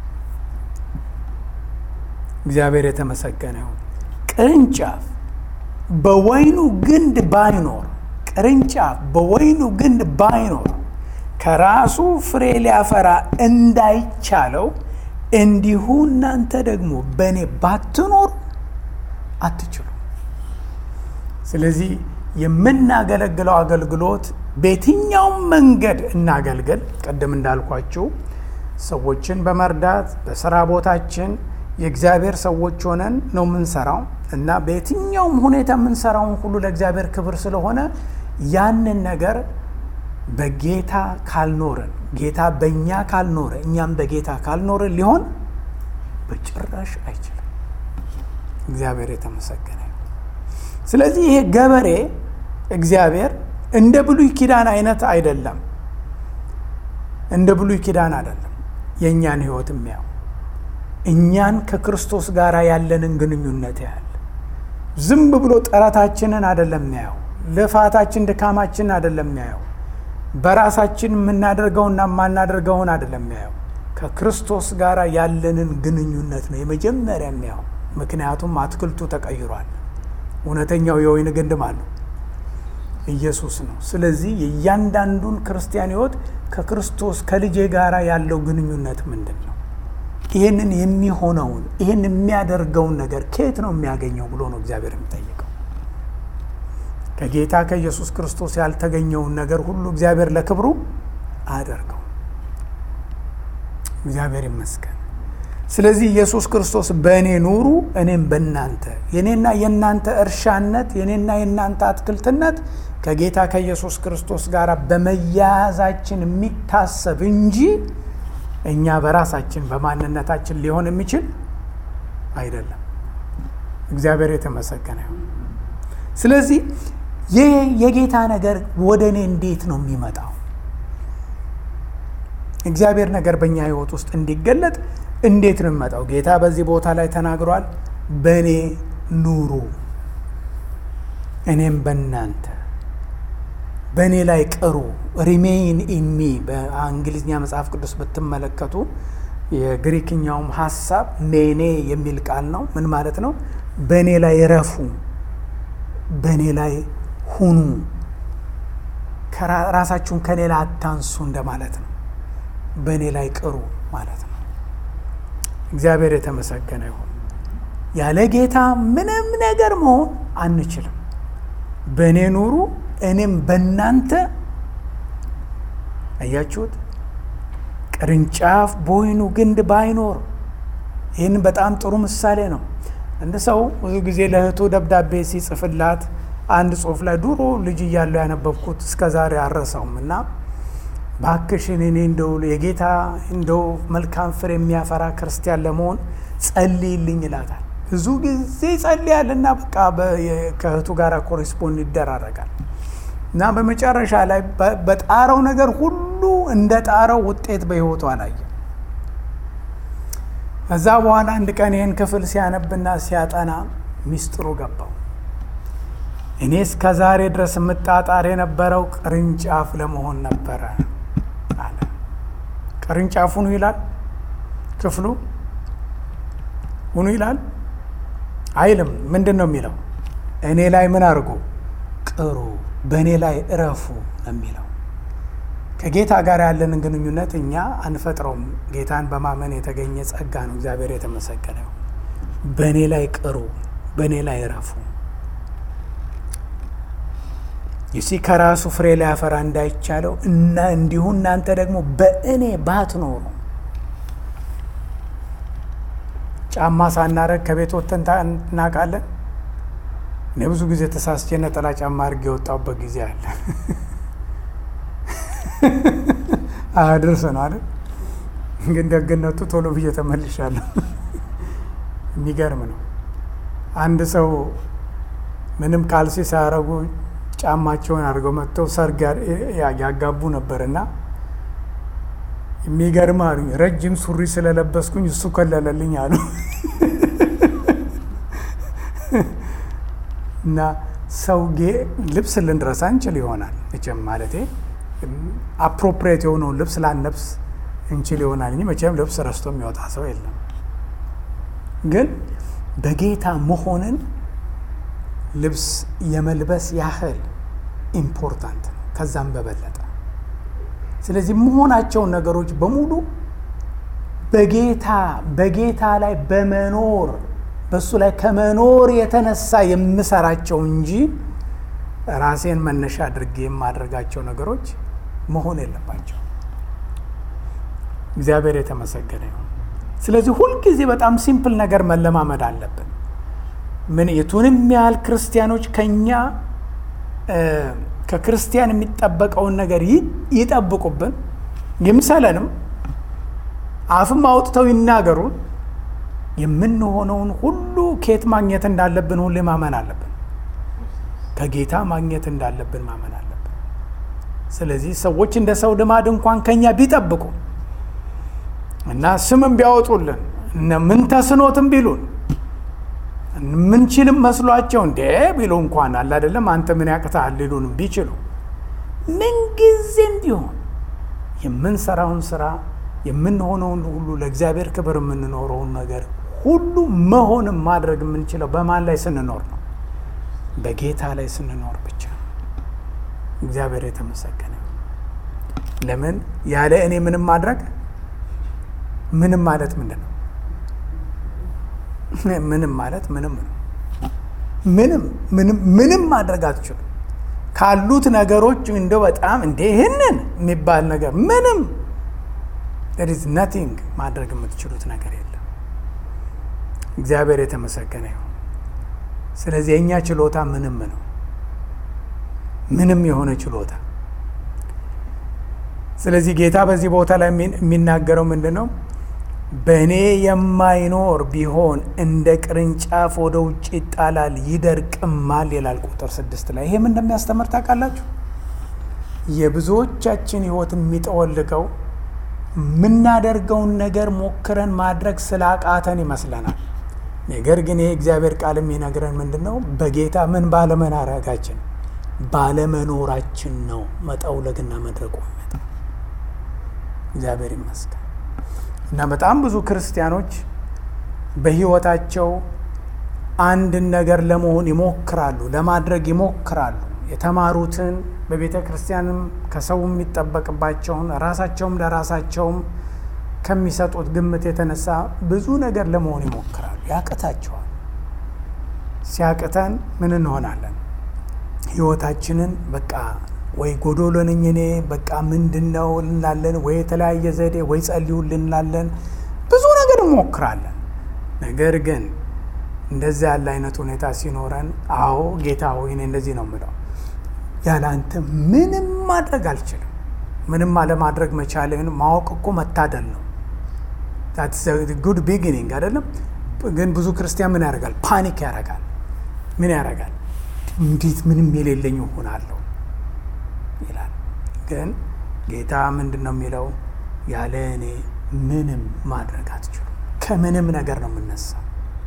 እግዚአብሔር የተመሰገነ ይሁን። ቅርንጫፍ በወይኑ ግንድ ባይኖር ቅርንጫፍ በወይኑ ግንድ ባይኖር ከራሱ ፍሬ ሊያፈራ እንዳይቻለው እንዲሁ እናንተ ደግሞ በእኔ ባትኖሩ አትችሉ። ስለዚህ የምናገለግለው አገልግሎት በየትኛውም መንገድ እናገልግል። ቀደም እንዳልኳችሁ ሰዎችን በመርዳት በስራ ቦታችን የእግዚአብሔር ሰዎች ሆነን ነው የምንሰራው እና በየትኛውም ሁኔታ የምንሰራውን ሁሉ ለእግዚአብሔር ክብር ስለሆነ ያንን ነገር በጌታ ካልኖርን፣ ጌታ በእኛ ካልኖረ፣ እኛም በጌታ ካልኖርን ሊሆን በጭራሽ አይችልም። እግዚአብሔር የተመሰገነ። ስለዚህ ይሄ ገበሬ እግዚአብሔር እንደ ብሉይ ኪዳን አይነት አይደለም። እንደ ብሉይ ኪዳን አይደለም የእኛን ህይወት የሚያው እኛን ከክርስቶስ ጋር ያለንን ግንኙነት ያህል ዝም ብሎ ጥረታችንን አይደለም የሚያው፣ ልፋታችን ድካማችን አይደለም የሚያው፣ በራሳችን የምናደርገውና የማናደርገውን አይደለም የሚያው፣ ከክርስቶስ ጋር ያለንን ግንኙነት ነው የመጀመሪያ የሚያው። ምክንያቱም አትክልቱ ተቀይሯል። እውነተኛው የወይን ግንድ ማን ነው? ኢየሱስ ነው። ስለዚህ የእያንዳንዱን ክርስቲያን ህይወት ከክርስቶስ ከልጄ ጋር ያለው ግንኙነት ምንድን ነው? ይህንን የሚሆነውን ይህን የሚያደርገውን ነገር ከየት ነው የሚያገኘው ብሎ ነው እግዚአብሔር የሚጠይቀው። ከጌታ ከኢየሱስ ክርስቶስ ያልተገኘውን ነገር ሁሉ እግዚአብሔር ለክብሩ አያደርገው። እግዚአብሔር ይመስገን። ስለዚህ ኢየሱስ ክርስቶስ በእኔ ኑሩ እኔም በእናንተ፣ የኔና የእናንተ እርሻነት የኔና የእናንተ አትክልትነት ከጌታ ከኢየሱስ ክርስቶስ ጋር በመያያዛችን የሚታሰብ እንጂ እኛ በራሳችን በማንነታችን ሊሆን የሚችል አይደለም። እግዚአብሔር የተመሰገነ ይሁን። ስለዚህ ይህ የጌታ ነገር ወደ እኔ እንዴት ነው የሚመጣው? እግዚአብሔር ነገር በእኛ ህይወት ውስጥ እንዲገለጥ እንዴት ነው የሚመጣው? ጌታ በዚህ ቦታ ላይ ተናግሯል። በእኔ ኑሩ እኔም በእናንተ፣ በእኔ ላይ ቅሩ። ሪሜይን ኢን ሚ በእንግሊዝኛ መጽሐፍ ቅዱስ ብትመለከቱ የግሪክኛውም ሐሳብ ሜኔ የሚል ቃል ነው። ምን ማለት ነው? በእኔ ላይ ረፉ፣ በእኔ ላይ ሁኑ፣ ራሳችሁን ከኔ ላይ አታንሱ እንደማለት ነው። በእኔ ላይ ቅሩ ማለት ነው። እግዚአብሔር የተመሰገነ ይሁን። ያለ ጌታ ምንም ነገር መሆን አንችልም። በእኔ ኑሩ እኔም በእናንተ። አያችሁት? ቅርንጫፍ በወይኑ ግንድ ባይኖር፣ ይህን በጣም ጥሩ ምሳሌ ነው። አንድ ሰው ብዙ ጊዜ ለእህቱ ደብዳቤ ሲጽፍላት አንድ ጽሑፍ ላይ ድሮ ልጅ እያለሁ ያነበብኩት እስከዛሬ አረሳውም እና ባክሽን እኔ እንደው የጌታ እንደው መልካም ፍሬ የሚያፈራ ክርስቲያን ለመሆን ጸልይልኝ ይላታል። ብዙ ጊዜ ጸልያልና በቃ ከእህቱ ጋር ኮሬስፖንድ ይደራረጋል እና በመጨረሻ ላይ በጣረው ነገር ሁሉ እንደ ጣረው ውጤት በህይወቱ አላየ። ከዛ በኋላ አንድ ቀን ይህን ክፍል ሲያነብና ሲያጠና ሚስጥሩ ገባው። እኔ እስከ ዛሬ ድረስ የምጣጣር የነበረው ቅርንጫፍ ለመሆን ነበረ አለ። ቅርንጫፍ ሁኑ ይላል ክፍሉ? ሁኑ ይላል አይልም። ምንድን ነው የሚለው? እኔ ላይ ምን አድርጉ? ቅሩ፣ በእኔ ላይ እረፉ ነው የሚለው። ከጌታ ጋር ያለንን ግንኙነት እኛ አንፈጥረውም። ጌታን በማመን የተገኘ ጸጋ ነው። እግዚአብሔር የተመሰገነ ይሁን። በእኔ ላይ ቅሩ፣ በእኔ ላይ እረፉ። ይሲ ከራሱ ፍሬ ሊያፈራ እንዳይቻለው እና እንዲሁ እናንተ ደግሞ በእኔ ባትኖሩ። ጫማ ሳናረግ ከቤት ወጥተን እናውቃለን? እኔ ብዙ ጊዜ ተሳስቼ ነጠላ ጫማ አድርጌ የወጣሁበት ጊዜ አለ። አድርስ ነው አይደል? ግን ደግነቱ ቶሎ ብዬ ተመልሻለሁ። የሚገርም ነው። አንድ ሰው ምንም ካልሲ ሳያረጉ ጫማቸውን አድርገው መጥተው ሰርግ ያጋቡ ነበርና የሚገርም አሉኝ። ረጅም ሱሪ ስለለበስኩኝ እሱ ከለለልኝ አሉ። እና ሰው ልብስ ልንረሳ እንችል ይሆናል መቼም፣ ማለቴ አፕሮፕሪየት የሆነውን ልብስ ላንለብስ እንችል ይሆናል እንጂ መቼም ልብስ ረስቶ የሚወጣ ሰው የለም። ግን በጌታ መሆንን ልብስ የመልበስ ያህል ኢምፖርታንት ነው፣ ከዛም በበለጠ። ስለዚህ መሆናቸውን ነገሮች በሙሉ በጌታ በጌታ ላይ በመኖር በሱ ላይ ከመኖር የተነሳ የምሰራቸው እንጂ ራሴን መነሻ አድርጌ የማደርጋቸው ነገሮች መሆን የለባቸው። እግዚአብሔር የተመሰገነ ይሁን። ስለዚህ ሁልጊዜ በጣም ሲምፕል ነገር መለማመድ አለብን። ምን የቱንም ያህል ክርስቲያኖች ከኛ ከክርስቲያን የሚጠበቀውን ነገር ይጠብቁብን ይምሰለንም፣ አፍም አውጥተው ይናገሩን፣ የምንሆነውን ሁሉ ከየት ማግኘት እንዳለብን ሁሌ ማመን አለብን። ከጌታ ማግኘት እንዳለብን ማመን አለብን። ስለዚህ ሰዎች እንደ ሰው ልማድ እንኳን ከኛ ቢጠብቁ እና ስምም ቢያወጡልን እና ምን ተስኖትም ቢሉን ምንችልም መስሏቸው እንደ ቢሉ እንኳን አለ አይደለም አንተ ምን ያቅታል ሊሉን ቢችሉ ምን ጊዜም ቢሆን የምንሰራውን ስራ የምንሆነውን ሁሉ ለእግዚአብሔር ክብር የምንኖረውን ነገር ሁሉ መሆንም ማድረግ የምንችለው በማን ላይ ስንኖር ነው? በጌታ ላይ ስንኖር ብቻ። እግዚአብሔር የተመሰገነ። ለምን ያለ እኔ ምንም ማድረግ ምንም ማለት ምንድን ነው? ምንም ማለት ምንም ነው። ምንም ምንም ምንም ማድረግ አትችሉም። ካሉት ነገሮች እንደው በጣም እንደ ይሄንን የሚባል ነገር ምንም there is nothing ማድረግ የምትችሉት ነገር የለም። እግዚአብሔር የተመሰገነ ይሁን። ስለዚህ የኛ ችሎታ ምንም ነው። ምንም የሆነ ችሎታ። ስለዚህ ጌታ በዚህ ቦታ ላይ የሚናገረው ምንድነው? በእኔ የማይኖር ቢሆን እንደ ቅርንጫፍ ወደ ውጭ ይጣላል ይደርቅማል ይላል ቁጥር ስድስት ላይ። ይሄ ምን እንደሚያስተምር ታውቃላችሁ? የብዙዎቻችን ህይወት የሚጠወልቀው የምናደርገውን ነገር ሞክረን ማድረግ ስላቃተን ይመስለናል። ነገር ግን ይሄ እግዚአብሔር ቃል የሚነግረን ምንድነው? በጌታ ምን ባለመናረጋችን ባለመኖራችን ነው መጠውለግና መድረቁ የሚመጣ። እግዚአብሔር ይመስገን። እና በጣም ብዙ ክርስቲያኖች በህይወታቸው አንድን ነገር ለመሆን ይሞክራሉ፣ ለማድረግ ይሞክራሉ። የተማሩትን በቤተ ክርስቲያንም ከሰው የሚጠበቅባቸውን ራሳቸውም ለራሳቸውም ከሚሰጡት ግምት የተነሳ ብዙ ነገር ለመሆን ይሞክራሉ፣ ያቅታቸዋል። ሲያቅተን ምን እንሆናለን? ህይወታችንን በቃ ወይ ጎዶሎ ነኝ እኔ በቃ ምንድነው እንላለን፣ ወይ የተለያየ ዘዴ ወይ ጸልዩልን እንላለን፣ ብዙ ነገር እንሞክራለን። ነገር ግን እንደዛ ያለ አይነት ሁኔታ ሲኖረን አዎ ጌታ ሆይ እኔ እንደዚህ ነው የምለው፣ ያለ አንተ ምንም ማድረግ አልችልም። ምንም አለማድረግ መቻልን ማወቅ እኮ መታደል ነው። that's a good beginning አይደለም? ግን ብዙ ክርስቲያን ምን ያደርጋል? ፓኒክ ያደርጋል። ምን ያደርጋል? እንዴት ምንም የሌለኝ እሆናለሁ ይላል። ግን ጌታ ምንድነው የሚለው? ያለ እኔ ምንም ማድረግ አትችሉም። ከምንም ነገር ነው የምነሳው።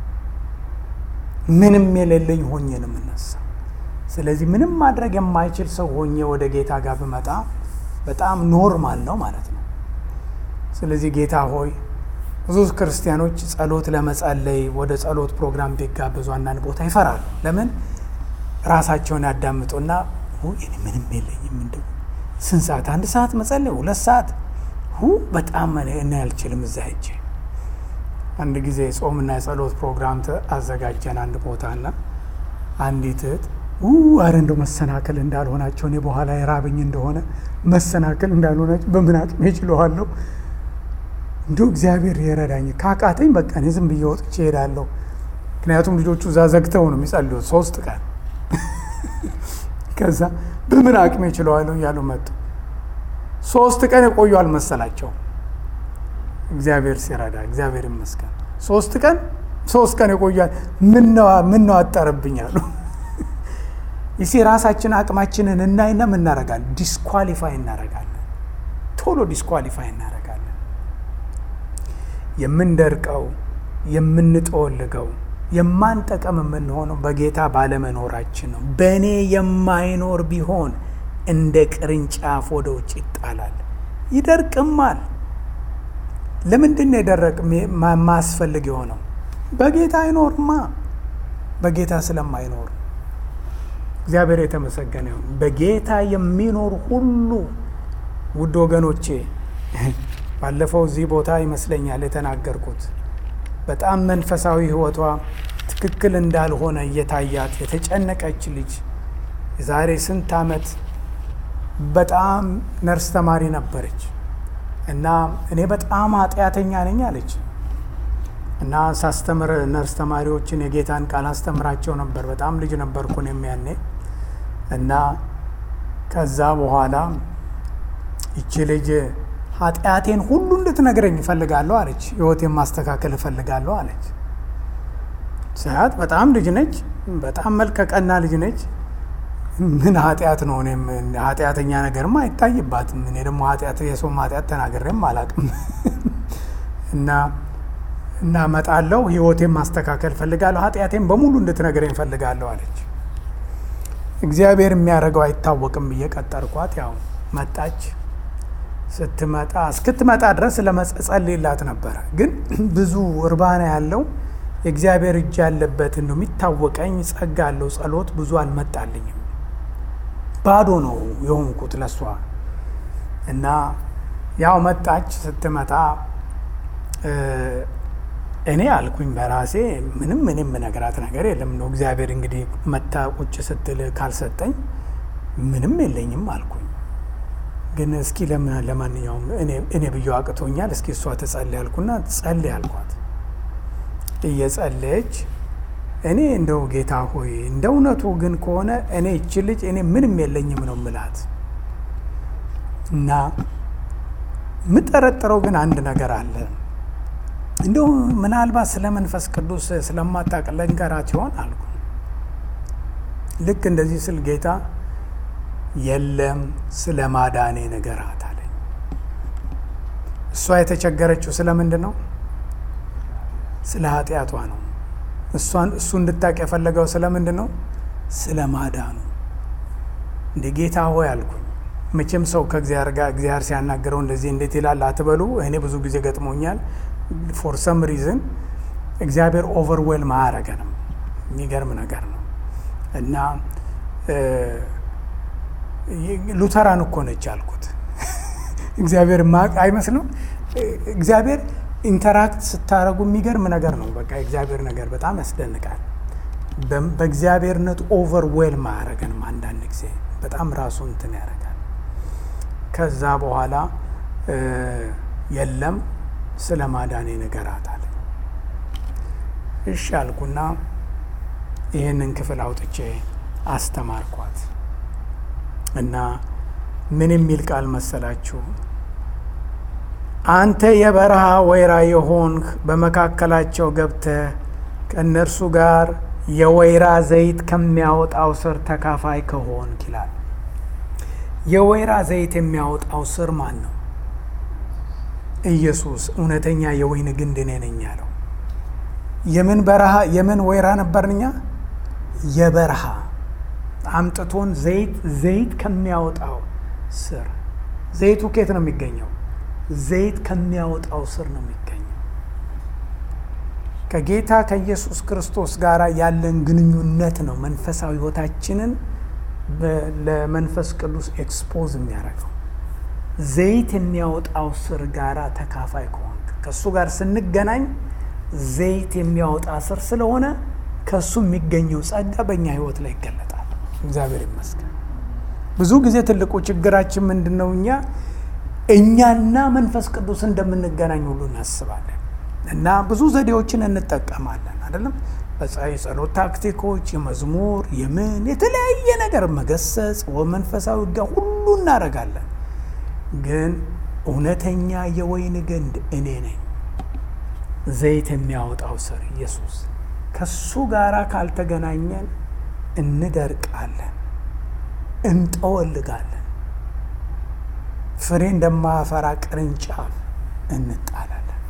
ምንም የሌለኝ ሆኜ ነው የምነሳው። ስለዚህ ምንም ማድረግ የማይችል ሰው ሆኜ ወደ ጌታ ጋር ብመጣ በጣም ኖርማል ነው ማለት ነው። ስለዚህ ጌታ ሆይ ብዙ ክርስቲያኖች ጸሎት ለመጸለይ ወደ ጸሎት ፕሮግራም ቢጋበዙ አንዳንድ ቦታ ይፈራሉ። ለምን? ራሳቸውን ያዳምጡና እኔ ምንም የለኝም እንደው ስንት ሰዓት አንድ ሰዓት መጸለይ ሁለት ሰዓት ሁ በጣም እኔ አልችልም። እዛ ሄጄ አንድ ጊዜ ጾምና የጸሎት ፕሮግራም አዘጋጀን አንድ ቦታና አንዲት እህት አረ እንደው መሰናከል እንዳልሆናቸው እኔ በኋላ የራበኝ እንደሆነ መሰናከል እንዳልሆናቸው በምን አቅሜ እችለዋለሁ እንደው እግዚአብሔር ይረዳኝ ካቃተኝ በቃ እኔ ዝም ብዬ ወጥቼ እሄዳለሁ። ምክንያቱም ልጆቹ እዛ ዘግተው ነው የሚጸልዩት ሶስት ቀን ከዛ በምን አቅሜ እችለዋለሁ እያሉ መጡ። ሶስት ቀን የቆዩ አልመሰላቸው። እግዚአብሔር ሲረዳ እግዚአብሔር ይመስገን ሶስት ቀን ሶስት ቀን የቆያል። ምን ነው ምን ነው አጠረብኛሉ። ይሲ ራሳችን አቅማችንን እናይና ምን እናረጋለን? ዲስኳሊፋይ እናረጋለን። ቶሎ ዲስኳሊፋይ እናረጋለን። የምንደርቀው የምንጠወልገው የማንጠቀም የምንሆነው በጌታ ባለመኖራችን ነው። በእኔ የማይኖር ቢሆን እንደ ቅርንጫፍ ወደ ውጭ ይጣላል ይደርቅማል። ለምንድን ነው የደረቅ ማስፈልግ የሆነው? በጌታ አይኖርማ። በጌታ ስለማይኖር እግዚአብሔር የተመሰገነ ይሁን። በጌታ የሚኖር ሁሉ ውድ ወገኖቼ ባለፈው እዚህ ቦታ ይመስለኛል የተናገርኩት በጣም መንፈሳዊ ህይወቷ ትክክል እንዳልሆነ እየታያት የተጨነቀች ልጅ የዛሬ ስንት ዓመት በጣም ነርስ ተማሪ ነበረች እና እኔ በጣም ኃጢአተኛ ነኝ አለች እና ሳስተምር ነርስ ተማሪዎችን የጌታን ቃል አስተምራቸው ነበር። በጣም ልጅ ነበርኩ እኔም ያኔ እና ከዛ በኋላ እቺ ልጅ ኃጢአቴን ሁሉ እንድትነግረኝ እፈልጋለሁ አለች። ህይወቴን ማስተካከል እፈልጋለሁ አለች። ሰዓት በጣም ልጅ ነች፣ በጣም መልከቀና ልጅ ነች። ምን ኃጢአት ነው? እኔም ኃጢአተኛ ነገርም አይታይባትም። እኔ ደግሞ ኃጢአት የሰው ኃጢአት ተናግሬም አላውቅም እና እና መጣለው ህይወቴን ማስተካከል እፈልጋለሁ፣ ኃጢአቴን በሙሉ እንድትነግረኝ እፈልጋለሁ አለች። እግዚአብሔር የሚያደርገው አይታወቅም ብዬ ቀጠርኳት። ያው መጣች። ስትመጣ እስክትመጣ ድረስ ለመጸጸልላት ነበር። ግን ብዙ እርባና ያለው የእግዚአብሔር እጅ ያለበት ነው የሚታወቀኝ። ጸጋ ያለው ጸሎት ብዙ አልመጣልኝም። ባዶ ነው የሆንኩት ለሷ እና ያው መጣች። ስትመጣ እኔ አልኩኝ በራሴ ምንም ምንም ነገራት ነገር የለም ነው እግዚአብሔር እንግዲህ መታ ቁጭ ስትል ካልሰጠኝ ምንም የለኝም አልኩኝ። ግን እስኪ ለምን ለማንኛውም እኔ እኔ ብየው አቅቶኛል እስኪ እሷ ተጸልይ አልኩና ጸልይ አልኳት። እየጸለየች እኔ እንደው ጌታ ሆይ እንደው እውነቱ ግን ከሆነ እኔ እቺ ልጅ እኔ ምንም የለኝም ነው ምላት እና ምጠረጥረው ግን አንድ ነገር አለ። እንደው ምናልባት ስለ መንፈስ ቅዱስ ስለማታቀለኝ ጋራት ይሆን አልኩ። ልክ እንደዚህ ስል ጌታ የለም ስለ ማዳኔ ነገራት አለኝ። እሷ የተቸገረችው ስለምንድን ነው? ስለ ኃጢአቷ ነው። እሷን እሱ እንድታቅ የፈለገው ስለምንድን ነው? ስለ ማዳኑ። እንደ ጌታ ሆይ አልኩኝ። መቼም ሰው ከእግዚአብሔር ጋር እግዚአብሔር ሲያናገረው እንደዚህ እንዴት ይላል አትበሉ። እኔ ብዙ ጊዜ ገጥሞኛል። ፎር ሰም ሪዝን እግዚአብሔር ኦቨርዌልም አያረገንም። የሚገርም ነገር ነው እና ሉተራን እኮ ነች አልኩት። እግዚአብሔር ማቅ አይመስልም። እግዚአብሔር ኢንተራክት ስታረጉ የሚገርም ነገር ነው። በቃ እግዚአብሔር ነገር በጣም ያስደንቃል። በእግዚአብሔርነት ኦቨርዌልም አያረገንም። አንዳንድ ጊዜ በጣም ራሱ እንትን ያደርጋል። ከዛ በኋላ የለም ስለ ማዳኔ ነገራት አለ። እሺ አልኩና ይህንን ክፍል አውጥቼ አስተማርኳት እና ምን የሚል ቃል መሰላችሁ? አንተ የበረሃ ወይራ የሆንክ በመካከላቸው ገብተህ ከእነርሱ ጋር የወይራ ዘይት ከሚያወጣው ስር ተካፋይ ከሆንክ ይላል። የወይራ ዘይት የሚያወጣው ስር ማን ነው? ኢየሱስ። እውነተኛ የወይን ግንድ እኔ ነኝ ያለው። የምን በረሃ የምን ወይራ ነበርኛ? የበረሃ አምጥቶን ዘይት ዘይት ከሚያወጣው ስር። ዘይቱ ከየት ነው የሚገኘው? ዘይት ከሚያወጣው ስር ነው የሚገኘው። ከጌታ ከኢየሱስ ክርስቶስ ጋር ያለን ግንኙነት ነው መንፈሳዊ ሕይወታችንን ለመንፈስ ቅዱስ ኤክስፖዝ የሚያደርገው። ዘይት የሚያወጣው ስር ጋራ ተካፋይ ከሆንክ ከእሱ ጋር ስንገናኝ ዘይት የሚያወጣ ስር ስለሆነ ከእሱ የሚገኘው ጸጋ በእኛ ህይወት ላይ ይገለጣል። እግዚአብሔር ይመስገን። ብዙ ጊዜ ትልቁ ችግራችን ምንድን ነው? እኛ እኛና መንፈስ ቅዱስ እንደምንገናኝ ሁሉ እናስባለን እና ብዙ ዘዴዎችን እንጠቀማለን አይደለም? የጸሎት ታክቲኮች፣ የመዝሙር የምን የተለያየ ነገር መገሰጽ፣ ወመንፈሳዊ ውጊያ ሁሉ እናደርጋለን። ግን እውነተኛ የወይን ግንድ እኔ ነኝ፣ ዘይት የሚያወጣው ስር ኢየሱስ። ከሱ ጋር ካልተገናኘን እንደርቃለን፣ እንጠወልጋለን፣ ፍሬ እንደማያፈራ ቅርንጫፍ እንጣላለን።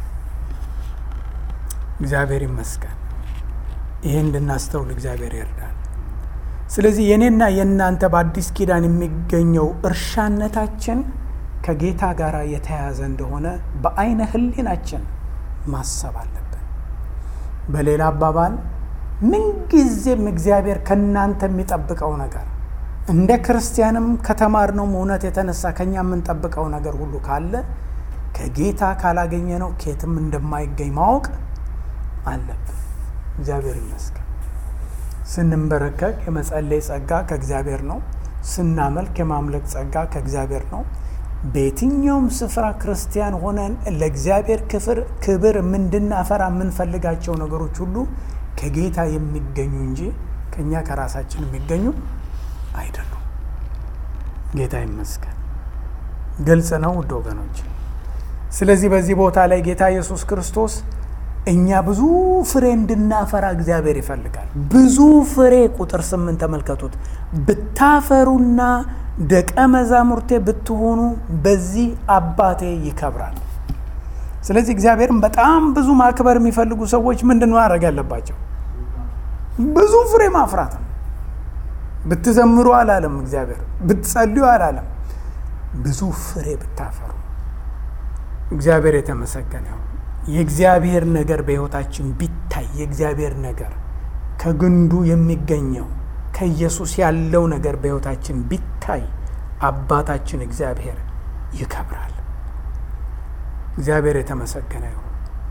እግዚአብሔር ይመስገን። ይሄን እንድናስተውል እግዚአብሔር ይርዳል። ስለዚህ የኔና የእናንተ በአዲስ ኪዳን የሚገኘው እርሻነታችን ከጌታ ጋር የተያያዘ እንደሆነ በአይነ ህሊናችን ማሰብ አለብን። በሌላ አባባል ምንጊዜም እግዚአብሔር ከእናንተ የሚጠብቀው ነገር እንደ ክርስቲያንም ከተማርነው እውነት የተነሳ ከኛ የምንጠብቀው ነገር ሁሉ ካለ ከጌታ ካላገኘ ነው ከየትም እንደማይገኝ ማወቅ አለብን። እግዚአብሔር ይመስገን። ስንንበረከክ የመጸለይ ጸጋ ከእግዚአብሔር ነው። ስናመልክ የማምለክ ጸጋ ከእግዚአብሔር ነው። በየትኛውም ስፍራ ክርስቲያን ሆነን ለእግዚአብሔር ክብር ክብር እንድናፈራ የምንፈልጋቸው ነገሮች ሁሉ ከጌታ የሚገኙ እንጂ ከኛ ከራሳችን የሚገኙ አይደሉም። ጌታ ይመስገን። ግልጽ ነው ውድ ወገኖች። ስለዚህ በዚህ ቦታ ላይ ጌታ ኢየሱስ ክርስቶስ እኛ ብዙ ፍሬ እንድናፈራ እግዚአብሔር ይፈልጋል። ብዙ ፍሬ ቁጥር ስምንት ተመልከቱት። ብታፈሩና ደቀ መዛሙርቴ ብትሆኑ በዚህ አባቴ ይከብራል። ስለዚህ እግዚአብሔርን በጣም ብዙ ማክበር የሚፈልጉ ሰዎች ምንድን ማድረግ ያለባቸው? ብዙ ፍሬ ማፍራት ነው። ብትዘምሩ አላለም እግዚአብሔር፣ ብትጸልዩ አላለም። ብዙ ፍሬ ብታፈሩ። እግዚአብሔር የተመሰገነ ይሁን። የእግዚአብሔር ነገር በሕይወታችን ቢታይ፣ የእግዚአብሔር ነገር ከግንዱ የሚገኘው ከኢየሱስ ያለው ነገር በሕይወታችን ቢታይ አባታችን እግዚአብሔር ይከብራል። እግዚአብሔር የተመሰገነ ይሁን።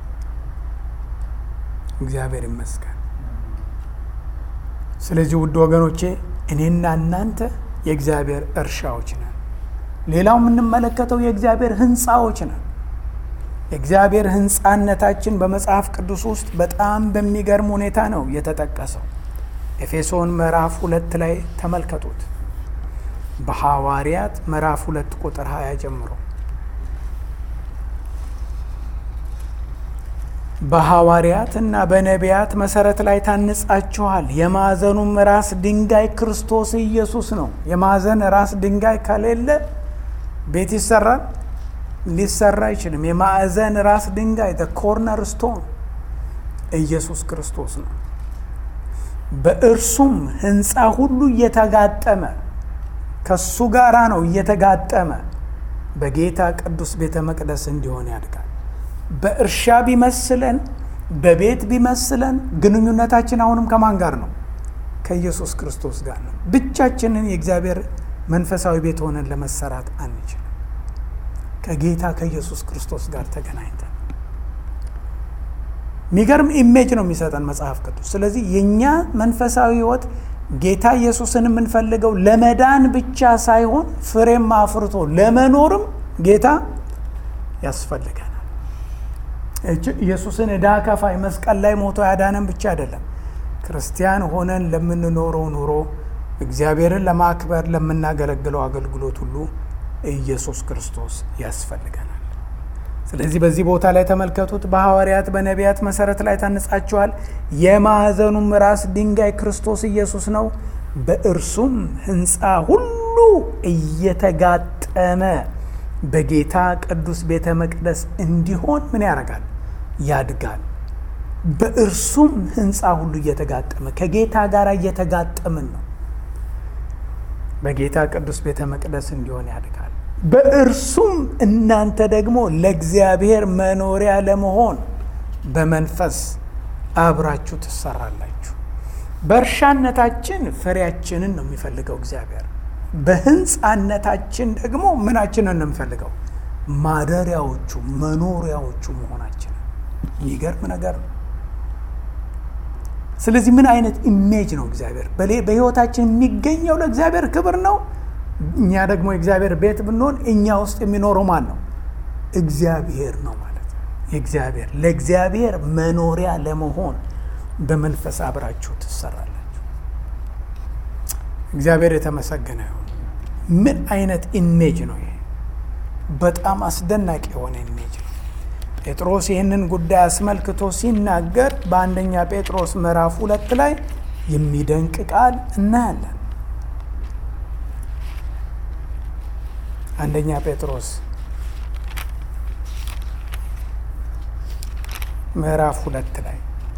እግዚአብሔር ይመስገን። ስለዚህ ውድ ወገኖቼ እኔና እናንተ የእግዚአብሔር እርሻዎች ነን። ሌላው የምንመለከተው የእግዚአብሔር ሕንፃዎች ነን። የእግዚአብሔር ሕንፃነታችን በመጽሐፍ ቅዱስ ውስጥ በጣም በሚገርም ሁኔታ ነው የተጠቀሰው። ኤፌሶን ምዕራፍ ሁለት ላይ ተመልከቱት። በሐዋርያት ምዕራፍ ሁለት ቁጥር ሀያ ጀምሮ በሐዋርያትና በነቢያት መሰረት ላይ ታንጻችኋል፣ የማዕዘኑም ራስ ድንጋይ ክርስቶስ ኢየሱስ ነው። የማዕዘን ራስ ድንጋይ ከሌለ ቤት ይሰራል? ሊሰራ አይችልም። የማዕዘን ራስ ድንጋይ the corner stone ኢየሱስ ክርስቶስ ነው። በእርሱም ሕንፃ ሁሉ እየተጋጠመ ከሱ ጋራ ነው እየተጋጠመ በጌታ ቅዱስ ቤተ መቅደስ እንዲሆን ያድጋል። በእርሻ ቢመስለን በቤት ቢመስለን ግንኙነታችን አሁንም ከማን ጋር ነው? ከኢየሱስ ክርስቶስ ጋር ነው። ብቻችንን የእግዚአብሔር መንፈሳዊ ቤት ሆነን ለመሰራት አንችልም። ከጌታ ከኢየሱስ ክርስቶስ ጋር ተገናኝተን ሚገርም ኢሜጅ ነው የሚሰጠን መጽሐፍ ቅዱስ። ስለዚህ የኛ መንፈሳዊ ህይወት ጌታ ኢየሱስን የምንፈልገው ለመዳን ብቻ ሳይሆን ፍሬም አፍርቶ ለመኖርም ጌታ ያስፈልገናል። ኢየሱስን ዕዳ ከፋይ መስቀል ላይ ሞቶ ያዳነን ብቻ አይደለም። ክርስቲያን ሆነን ለምንኖረው ኑሮ እግዚአብሔርን ለማክበር ለምናገለግለው አገልግሎት ሁሉ ኢየሱስ ክርስቶስ ያስፈልገናል። ስለዚህ በዚህ ቦታ ላይ ተመልከቱት። በሐዋርያት በነቢያት መሰረት ላይ ታንጻችኋል፣ የማዕዘኑም ራስ ድንጋይ ክርስቶስ ኢየሱስ ነው። በእርሱም ሕንፃ ሁሉ እየተጋጠመ በጌታ ቅዱስ ቤተ መቅደስ እንዲሆን ምን ያደርጋል? ያድጋል። በእርሱም ሕንፃ ሁሉ እየተጋጠመ ከጌታ ጋር እየተጋጠምን ነው። በጌታ ቅዱስ ቤተ መቅደስ እንዲሆን ያድጋል። በእርሱም እናንተ ደግሞ ለእግዚአብሔር መኖሪያ ለመሆን በመንፈስ አብራችሁ ትሰራላችሁ። በእርሻነታችን ፍሬያችንን ነው የሚፈልገው እግዚአብሔር። በህንፃነታችን ደግሞ ምናችንን ነው የሚፈልገው? ማደሪያዎቹ መኖሪያዎቹ መሆናችን። የሚገርም ነገር ነው። ስለዚህ ምን አይነት ኢሜጅ ነው እግዚአብሔር በህይወታችን የሚገኘው? ለእግዚአብሔር ክብር ነው። እኛ ደግሞ የእግዚአብሔር ቤት ብንሆን እኛ ውስጥ የሚኖረው ማን ነው? እግዚአብሔር ነው ማለት ነው። የእግዚአብሔር ለእግዚአብሔር መኖሪያ ለመሆን በመንፈስ አብራችሁ ትሰራላችሁ። እግዚአብሔር የተመሰገነ ይሁን። ምን አይነት ኢሜጅ ነው ይሄ! በጣም አስደናቂ የሆነ ኢሜጅ ነው። ጴጥሮስ ይህንን ጉዳይ አስመልክቶ ሲናገር በአንደኛ ጴጥሮስ ምዕራፍ ሁለት ላይ የሚደንቅ ቃል እናያለን። አንደኛ ጴጥሮስ ምዕራፍ ሁለት ላይ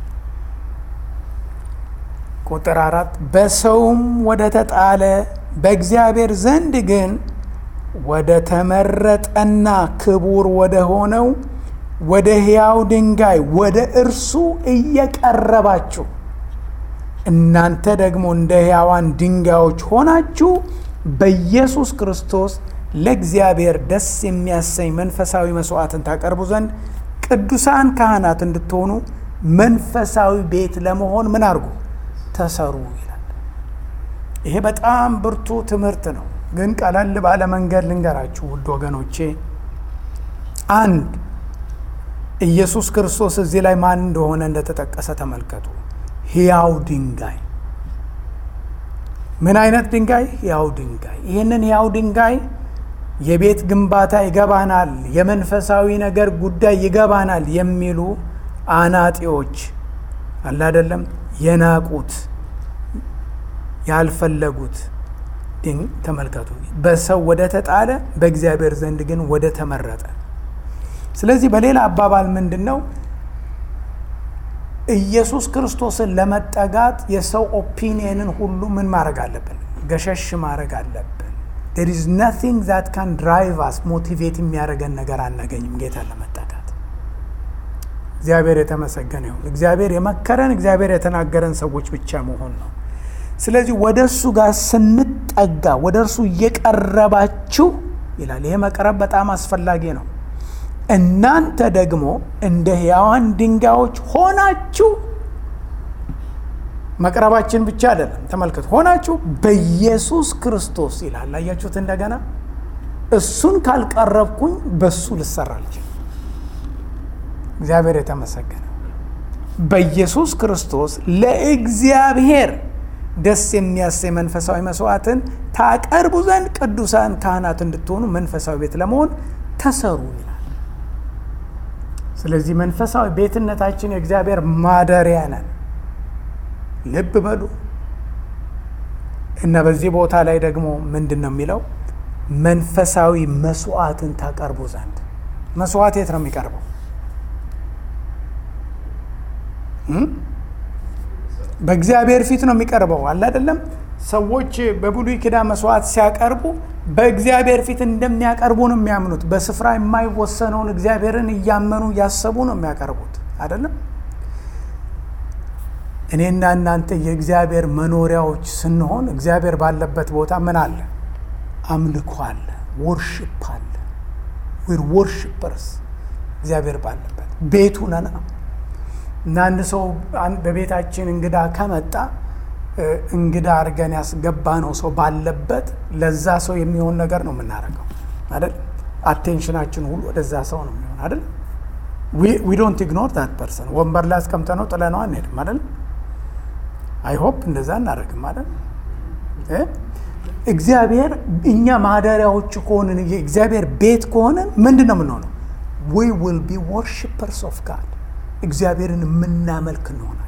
ቁጥር አራት በሰውም ወደ ተጣለ በእግዚአብሔር ዘንድ ግን ወደ ተመረጠና ክቡር ወደ ሆነው ወደ ሕያው ድንጋይ ወደ እርሱ እየቀረባችሁ እናንተ ደግሞ እንደ ሕያዋን ድንጋዮች ሆናችሁ በኢየሱስ ክርስቶስ ለእግዚአብሔር ደስ የሚያሰኝ መንፈሳዊ መስዋዕትን ታቀርቡ ዘንድ ቅዱሳን ካህናት እንድትሆኑ መንፈሳዊ ቤት ለመሆን ምን አድርጉ? ተሰሩ ይላል። ይሄ በጣም ብርቱ ትምህርት ነው፣ ግን ቀለል ባለ መንገድ ልንገራችሁ ውድ ወገኖቼ። አንድ ኢየሱስ ክርስቶስ እዚህ ላይ ማን እንደሆነ እንደተጠቀሰ ተመልከቱ። ሕያው ድንጋይ። ምን አይነት ድንጋይ? ሕያው ድንጋይ። ይህንን ሕያው ድንጋይ የቤት ግንባታ ይገባናል፣ የመንፈሳዊ ነገር ጉዳይ ይገባናል የሚሉ አናጢዎች አለ አይደለም፣ የናቁት ያልፈለጉት ተመልከቱ። በሰው ወደ ተጣለ በእግዚአብሔር ዘንድ ግን ወደ ተመረጠ። ስለዚህ በሌላ አባባል ምንድነው? ኢየሱስ ክርስቶስን ለመጠጋት የሰው ኦፒኒየንን ሁሉ ምን ማድረግ አለብን? ገሸሽ ማድረግ አለብን። there is nothing that can drive us motivate የሚያደርገን ነገር አናገኝም ጌታን ለመጠጋት። እግዚአብሔር የተመሰገነ ይሁን። እግዚአብሔር የመከረን እግዚአብሔር የተናገረን ሰዎች ብቻ መሆን ነው። ስለዚህ ወደ እርሱ ጋር ስንጠጋ ወደ እርሱ እየቀረባችሁ ይላል። ይሄ መቅረብ በጣም አስፈላጊ ነው። እናንተ ደግሞ እንደ ሕያዋን ድንጋዮች ሆናችሁ፣ መቅረባችን ብቻ አይደለም ተመልከቱ፣ ሆናችሁ በኢየሱስ ክርስቶስ ይላል። አያችሁት? እንደገና እሱን ካልቀረብኩኝ በሱ ልሰራ አልችልም። እግዚአብሔር የተመሰገነ። በኢየሱስ ክርስቶስ ለእግዚአብሔር ደስ የሚያሰኝ መንፈሳዊ መስዋዕትን ታቀርቡ ዘንድ ቅዱሳን ካህናት እንድትሆኑ መንፈሳዊ ቤት ለመሆን ተሰሩ ይላል። ስለዚህ መንፈሳዊ ቤትነታችን የእግዚአብሔር ማደሪያ ነን። ልብ በሉ እና በዚህ ቦታ ላይ ደግሞ ምንድን ነው የሚለው? መንፈሳዊ መስዋዕትን ታቀርቡ ዘንድ። መስዋዕት የት ነው የሚቀርበው? በእግዚአብሔር ፊት ነው የሚቀርበው አለ አይደለም? ሰዎች በብሉይ ኪዳን መስዋዕት ሲያቀርቡ በእግዚአብሔር ፊት እንደሚያቀርቡ ነው የሚያምኑት። በስፍራ የማይወሰነውን እግዚአብሔርን እያመኑ ያሰቡ ነው የሚያቀርቡት አይደለም? እኔና እናንተ የእግዚአብሔር መኖሪያዎች ስንሆን እግዚአብሔር ባለበት ቦታ ምን አለ? አምልኮ አለ፣ ወርሺፕ አለ። we're worshipers። እግዚአብሔር ባለበት ቤቱ ነን። እና አንድ ሰው በቤታችን እንግዳ ከመጣ እንግዳ አድርገን ያስገባነው ሰው ባለበት ለዛ ሰው የሚሆን ነገር ነው የምናደርገው አይደል? አቴንሽናችን ሁሉ ወደዛ ሰው ነው የሚሆን አይደል? we we don't ignore that person። ወንበር ላይ አስቀምጠነው ጥለነው አንሄድም አይደል? አይ ሆፕ እንደዛ እናደርግም አይደል? እግዚአብሔር እኛ ማደሪያዎች ከሆንን የእግዚአብሔር ቤት ከሆንን ምንድነው የምንሆነው? we will be worshipers of God። እግዚአብሔርን የምናመልክ እንሆናለን።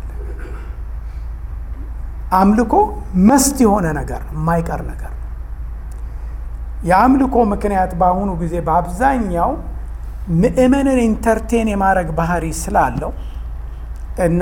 አምልኮ መስት የሆነ ነገር የማይቀር ነገር ነው። የአምልኮ ምክንያት በአሁኑ ጊዜ በአብዛኛው ምእመንን ኢንተርቴን የማድረግ ባህሪ ስላለው እና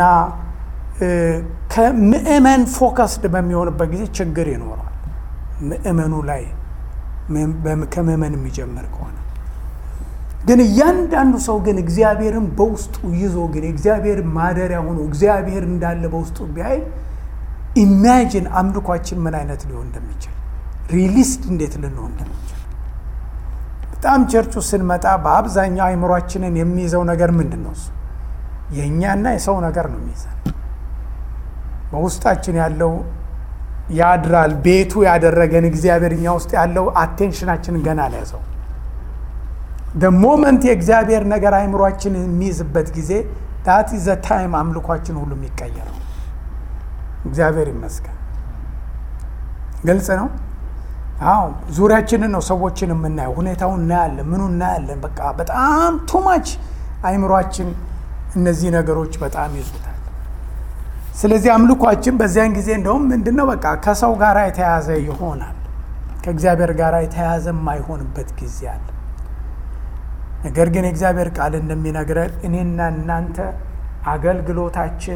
ከምእመን ፎከስድ በሚሆንበት ጊዜ ችግር ይኖራል። ምእመኑ ላይ ከምእመን የሚጀምር ከሆነ ግን እያንዳንዱ ሰው ግን እግዚአብሔርን በውስጡ ይዞ ግን እግዚአብሔር ማደሪያ ሆኖ እግዚአብሔር እንዳለ በውስጡ ቢያይ ኢማጂን አምልኳችን ምን አይነት ሊሆን እንደሚችል፣ ሪሊስድ እንዴት ልንሆን እንደሚችል። በጣም ቸርቹ ስንመጣ በአብዛኛው አይምሯችንን የሚይዘው ነገር ምንድን ነው? እሱ የእኛና የሰው ነገር ነው የሚይዘን። በውስጣችን ያለው ያድራል። ቤቱ ያደረገን እግዚአብሔር እኛ ውስጥ ያለው አቴንሽናችንን ገና አልያዘው። the moment የእግዚአብሔር ነገር አይምሯችን የሚይዝበት ጊዜ that is the time አምልኳችን ሁሉ የሚቀየረው። እግዚአብሔር ይመስገን። ግልጽ ነው። አዎ ዙሪያችንን ነው ሰዎችን የምናየው፣ ሁኔታውን እናያለን፣ ምኑ እናያለን። በቃ በጣም too much አይምሯችን እነዚህ ነገሮች በጣም ይዙታል። ስለዚህ አምልኳችን በዚያን ጊዜ እንደውም ምንድነው በቃ ከሰው ጋር የተያዘ ይሆናል። ከእግዚአብሔር ጋር የተያዘ የማይሆንበት ጊዜ አለ። ነገር ግን የእግዚአብሔር ቃል እንደሚነግረን እኔና እናንተ አገልግሎታችን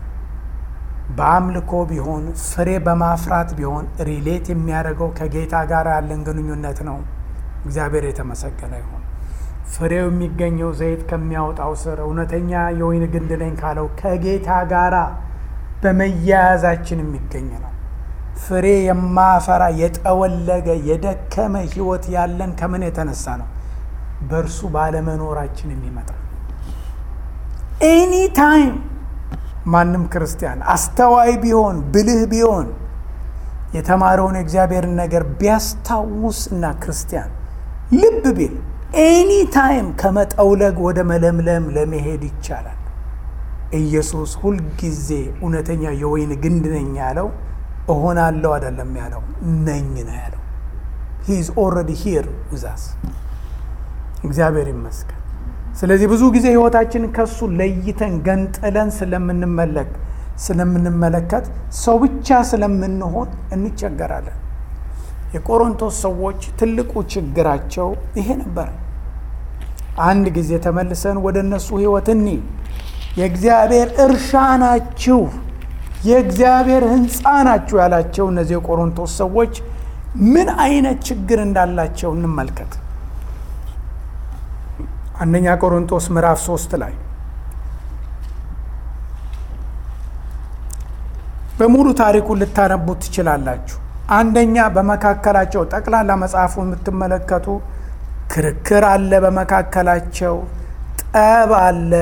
በአምልኮ ቢሆን ፍሬ በማፍራት ቢሆን ሪሌት የሚያደርገው ከጌታ ጋር ያለን ግንኙነት ነው። እግዚአብሔር የተመሰገነ ይሁን። ፍሬው የሚገኘው ዘይት ከሚያወጣው ስር እውነተኛ የወይን ግንድ ነኝ ካለው ከጌታ ጋር በመያያዛችን የሚገኝ ነው። ፍሬ የማፈራ የጠወለገ የደከመ ህይወት ያለን ከምን የተነሳ ነው? በእርሱ ባለመኖራችን የሚመጣ። ኤኒ ታይም ማንም ክርስቲያን አስተዋይ ቢሆን ብልህ ቢሆን የተማረውን የእግዚአብሔርን ነገር ቢያስታውስ እና ክርስቲያን ልብ ቢል ኤኒ ታይም ከመጠውለግ ወደ መለምለም ለመሄድ ይቻላል። ኢየሱስ ሁልጊዜ እውነተኛ የወይን ግንድ ነኝ ያለው እሆናለሁ አይደለም ያለው፣ ነኝ ነው ያለው። he is already here with us። እግዚአብሔር ይመስገን። ስለዚህ ብዙ ጊዜ ህይወታችንን ከሱ ለይተን ገንጥለን ስለምንመለክ ስለምንመለከት ሰው ብቻ ስለምንሆን እንቸገራለን። የቆሮንቶስ ሰዎች ትልቁ ችግራቸው ይሄ ነበር። አንድ ጊዜ ተመልሰን ወደ እነሱ ህይወት እኒ የእግዚአብሔር እርሻ ናችሁ፣ የእግዚአብሔር ህንፃ ናችሁ ያላቸው እነዚህ የቆሮንቶስ ሰዎች ምን አይነት ችግር እንዳላቸው እንመልከት። አንደኛ ቆሮንቶስ ምዕራፍ ሶስት ላይ በሙሉ ታሪኩን ልታነቡት ትችላላችሁ። አንደኛ በመካከላቸው ጠቅላላ መጽሐፉን የምትመለከቱ ክርክር አለ፣ በመካከላቸው ጠብ አለ።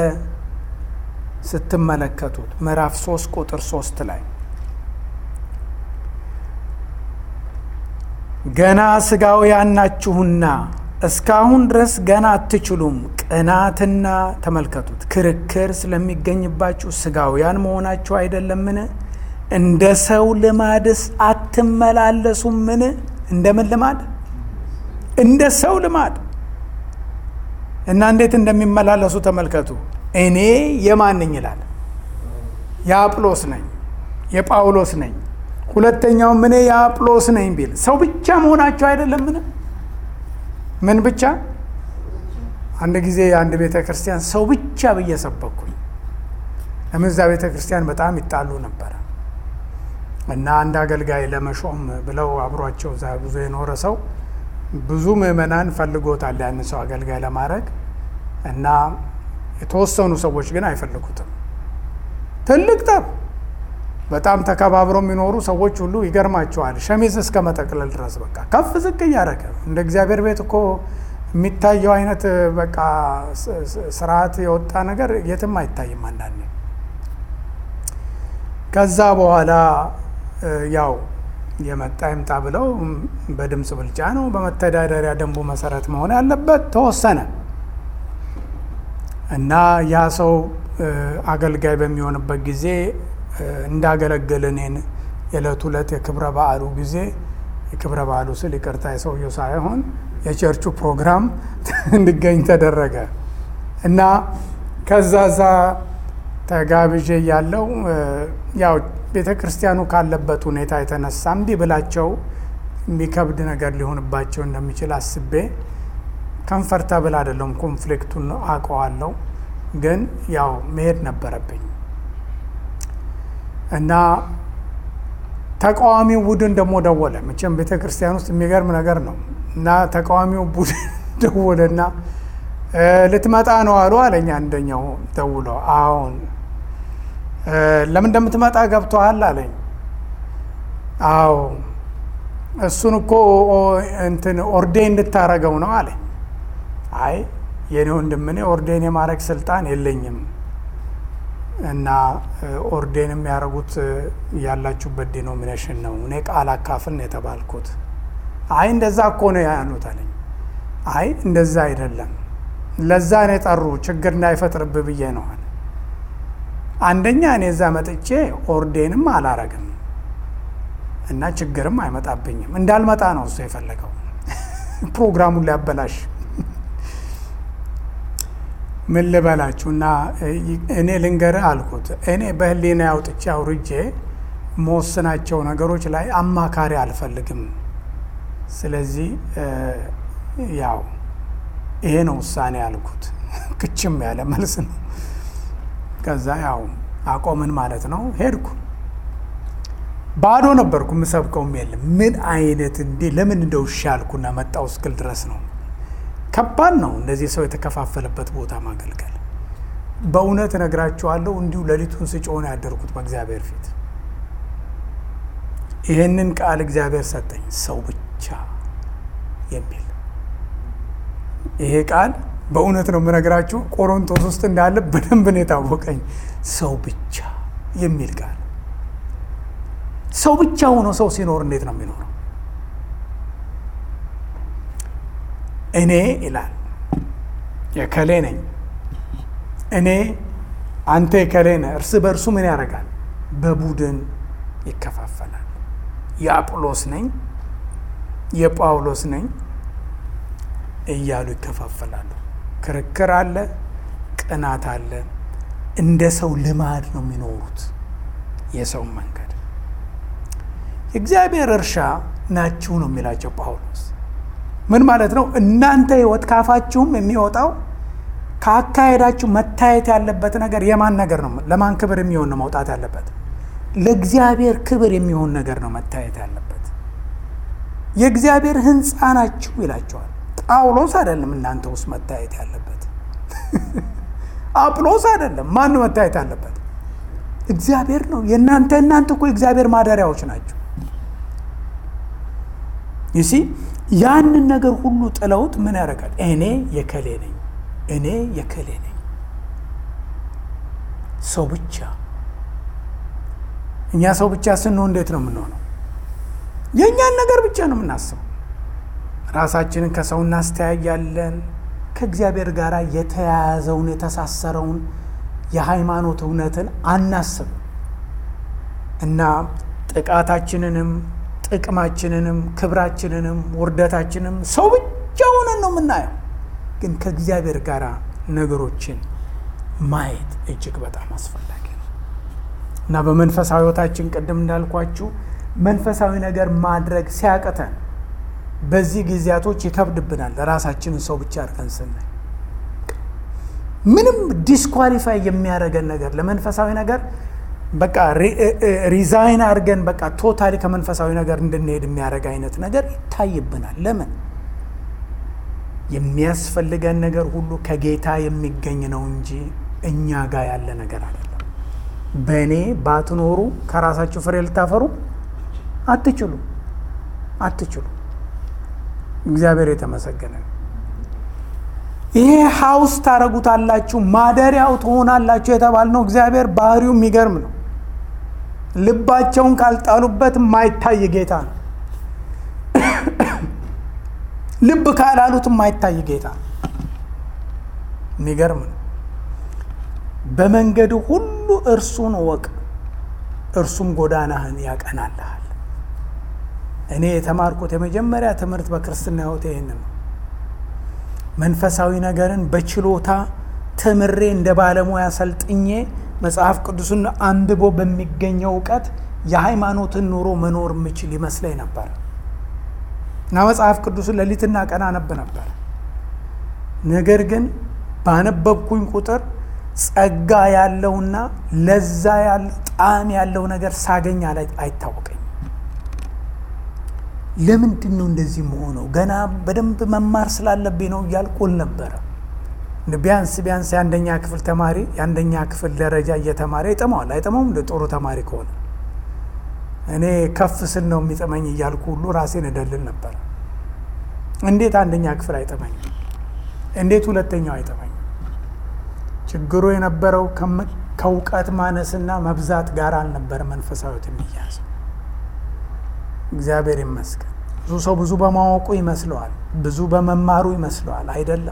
ስትመለከቱት ምዕራፍ ሶስት ቁጥር ሶስት ላይ ገና ስጋውያን ናችሁና እስካሁን ድረስ ገና አትችሉም። ቅናትና ተመልከቱት ክርክር ስለሚገኝባችሁ ስጋውያን መሆናችሁ አይደለምን? እንደ ሰው ልማድስ አትመላለሱምን? እንደምን ልማድ? እንደ ሰው ልማድ። እና እንዴት እንደሚመላለሱ ተመልከቱ። እኔ የማን ነኝ ይላል? የአጵሎስ ነኝ፣ የጳውሎስ ነኝ። ሁለተኛው ምን የአጵሎስ ነኝ ቢል ሰው ብቻ መሆናችሁ አይደለምን? ምን ብቻ? አንድ ጊዜ አንድ ቤተ ክርስቲያን ሰው ብቻ በየሰበኩኝ ለምን እዛ ቤተ ክርስቲያን በጣም ይጣሉ ነበር እና አንድ አገልጋይ ለመሾም ብለው አብሯቸው እዛ ብዙ የኖረ ሰው ብዙ ምዕመናን ፈልጎታል ያን ሰው አገልጋይ ለማድረግ እና የተወሰኑ ሰዎች ግን አይፈልጉትም። ትልቅ ጠብ፣ በጣም ተከባብረው የሚኖሩ ሰዎች ሁሉ ይገርማቸዋል። ሸሚዝ እስከ መጠቅለል ድረስ በቃ ከፍ ዝቅ እያደረገ እንደ እግዚአብሔር ቤት እኮ የሚታየው አይነት በቃ ስርዓት የወጣ ነገር የትም አይታይም አንዳንዴ። ከዛ በኋላ ያው የመጣ ይምጣ ብለው በድምፅ ብልጫ ነው በመተዳደሪያ ደንቡ መሰረት መሆን ያለበት ተወሰነ እና ያ ሰው አገልጋይ በሚሆንበት ጊዜ እንዳገለገለኔን የዕለት ዕለት የክብረ በዓሉ ጊዜ የክብረ በዓሉ ስል ይቅርታ የሰውየው ሳይሆን የቸርቹ ፕሮግራም እንድገኝ ተደረገ እና ከዛዛ ተጋብዤ ያለው ያው ቤተ ክርስቲያኑ ካለበት ሁኔታ የተነሳ እንዲህ ብላቸው የሚከብድ ነገር ሊሆንባቸው እንደሚችል አስቤ ኮምፎርታብል አይደለም፣ ኮንፍሊክቱን አውቀዋለሁ፣ ግን ያው መሄድ ነበረብኝ እና ተቃዋሚው ቡድን ደግሞ ደወለ። መቼም ቤተ ክርስቲያን ውስጥ የሚገርም ነገር ነው እና ተቃዋሚው ቡድን ደወለና ልትመጣ ነው አሉ አለኝ። አንደኛው ደውሎ አሁን ለምን እንደምትመጣ ገብቶሃል አለኝ። አዎ እሱን እኮ እንትን ኦርዴን እንድታረገው ነው አለ። አይ የኔ ወንድም እኔ ኦርዴን የማድረግ ስልጣን የለኝም እና ኦርዴን የሚያደርጉት ያላችሁበት ዲኖሚኔሽን ነው፣ እኔ ቃል አካፍል ነው የተባልኩት። አይ እንደዛ እኮ ነው ያሉት አለኝ። አይ እንደዛ አይደለም፣ ለዛ ነው የጠሩ ችግር እንዳይፈጥርብህ ብዬ ነው አለ። አንደኛ እኔ እዛ መጥቼ ኦርዴንም አላረግም እና ችግርም አይመጣብኝም። እንዳልመጣ ነው እሱ የፈለገው ፕሮግራሙን ሊያበላሽ። ምን ልበላችሁ እና እኔ ልንገርህ አልኩት፣ እኔ በህሊና ያውጥቼ አውርጄ መወስናቸው ነገሮች ላይ አማካሪ አልፈልግም። ስለዚህ ያው ይሄ ነው ውሳኔ አልኩት። ክችም ያለ መልስ ነው። ከዛ ያው አቆምን ማለት ነው። ሄድኩ። ባዶ ነበርኩ፣ የምሰብከውም የለም። ምን አይነት እንዴ ለምን እንደው ሻልኩና መጣው እስክል ድረስ ነው። ከባድ ነው እንደዚህ ሰው የተከፋፈለበት ቦታ ማገልገል። በእውነት እነግራችኋለሁ፣ እንዲሁ ሌሊቱን ስጮህ ያደርኩት በእግዚአብሔር ፊት። ይሄንን ቃል እግዚአብሔር ሰጠኝ፣ ሰው ብቻ የሚል። ይሄ ቃል በእውነት ነው የምነግራችሁ፣ ቆሮንቶስ ውስጥ እንዳለ በደንብ ነው የታወቀኝ። ሰው ብቻ የሚል ቃል። ሰው ብቻ ሆኖ ሰው ሲኖር እንዴት ነው የሚኖረው? እኔ ይላል የከሌ ነኝ፣ እኔ አንተ የከሌ ነህ። እርስ በእርሱ ምን ያደርጋል? በቡድን ይከፋፈላል። የአጵሎስ ነኝ፣ የጳውሎስ ነኝ እያሉ ይከፋፈላሉ። ክርክር አለ፣ ቅናት አለ። እንደ ሰው ልማድ ነው የሚኖሩት የሰው መንገድ። የእግዚአብሔር እርሻ ናችሁ ነው የሚላቸው ጳውሎስ። ምን ማለት ነው? እናንተ ሕይወት ካፋችሁም የሚወጣው ካካሄዳችሁ መታየት ያለበት ነገር የማን ነገር ነው? ለማን ክብር የሚሆን ነው መውጣት ያለበት? ለእግዚአብሔር ክብር የሚሆን ነገር ነው መታየት ያለበት። የእግዚአብሔር ሕንፃ ናችሁ ይላቸዋል። ጳውሎስ አይደለም እናንተ ውስጥ መታየት ያለበት፣ አጵሎስ አይደለም። ማን ነው መታየት ያለበት? እግዚአብሔር ነው። የእናንተ እናንተ እኮ የእግዚአብሔር ማደሪያዎች ናቸው። ይሲ ያንን ነገር ሁሉ ጥለውት ምን ያደርጋል? እኔ የከሌ ነኝ፣ እኔ የከሌ ነኝ። ሰው ብቻ። እኛ ሰው ብቻ ስንሆን እንዴት ነው የምንሆነው? የእኛን ነገር ብቻ ነው የምናስበው። ራሳችንን ከሰው እናስተያያለን። ከእግዚአብሔር ጋር የተያያዘውን የተሳሰረውን የሃይማኖት እውነትን አናስብ እና ጥቃታችንንም ጥቅማችንንም ክብራችንንም ውርደታችንም ሰው ብቻ ሆነን ነው የምናየው። ግን ከእግዚአብሔር ጋር ነገሮችን ማየት እጅግ በጣም አስፈላጊ ነው እና በመንፈሳዊ ሕይወታችን ቅድም እንዳልኳችሁ መንፈሳዊ ነገር ማድረግ ሲያቅተን በዚህ ጊዜያቶች ይከብድብናል። ለራሳችንን ሰው ብቻ አድርገን ስናይ ምንም ዲስኳሊፋይ የሚያደርገን ነገር ለመንፈሳዊ ነገር በቃ ሪዛይን አድርገን በቃ ቶታሊ ከመንፈሳዊ ነገር እንድንሄድ የሚያደርግ አይነት ነገር ይታይብናል። ለምን? የሚያስፈልገን ነገር ሁሉ ከጌታ የሚገኝ ነው እንጂ እኛ ጋር ያለ ነገር አይደለም። በእኔ ባትኖሩ ከራሳችሁ ፍሬ ልታፈሩ አትችሉ አትችሉ። እግዚአብሔር የተመሰገነ። ይሄ ሀውስ ታረጉታላችሁ፣ ማደሪያው ትሆናላችሁ የተባልነው እግዚአብሔር ባህሪው የሚገርም ነው። ልባቸውን ካልጣሉበት የማይታይ ጌታ ነው። ልብ ካላሉት የማይታይ ጌታ ነው። የሚገርም ነው። በመንገዱ ሁሉ እርሱን እወቅ፣ እርሱም ጎዳናህን ያቀናልሃል። እኔ የተማርኩት የመጀመሪያ ትምህርት በክርስትና ሕይወቴ ይህንን ነው። መንፈሳዊ ነገርን በችሎታ ተምሬ እንደ ባለሙያ ሰልጥኜ መጽሐፍ ቅዱስን አንብቦ በሚገኘው እውቀት የሃይማኖትን ኑሮ መኖር የምችል ይመስለኝ ነበር እና መጽሐፍ ቅዱስን ሌሊትና ቀን አነብ ነበር። ነገር ግን ባነበብኩኝ ቁጥር ጸጋ ያለውና ለዛ ያለው ጣዕም ያለው ነገር ሳገኝ አይታወቀኝ። ለምንድን ነው እንደዚህ መሆነው? ገና በደንብ መማር ስላለብኝ ነው እያልኩል ነበረ። ቢያንስ ቢያንስ የአንደኛ ክፍል ተማሪ የአንደኛ ክፍል ደረጃ እየተማረ ይጥመዋል አይጥመውም? እንደ ጥሩ ተማሪ ከሆነ እኔ ከፍ ስል ነው የሚጠመኝ እያልኩ ሁሉ ራሴን እደልል ነበር። እንዴት አንደኛ ክፍል አይጠመኝም? እንዴት ሁለተኛው አይጠመኝም? ችግሩ የነበረው ከእውቀት ማነስና መብዛት ጋር አልነበረ መንፈሳዊት የሚያዝ። እግዚአብሔር ይመስገን። ብዙ ሰው ብዙ በማወቁ ይመስለዋል፣ ብዙ በመማሩ ይመስለዋል። አይደለም።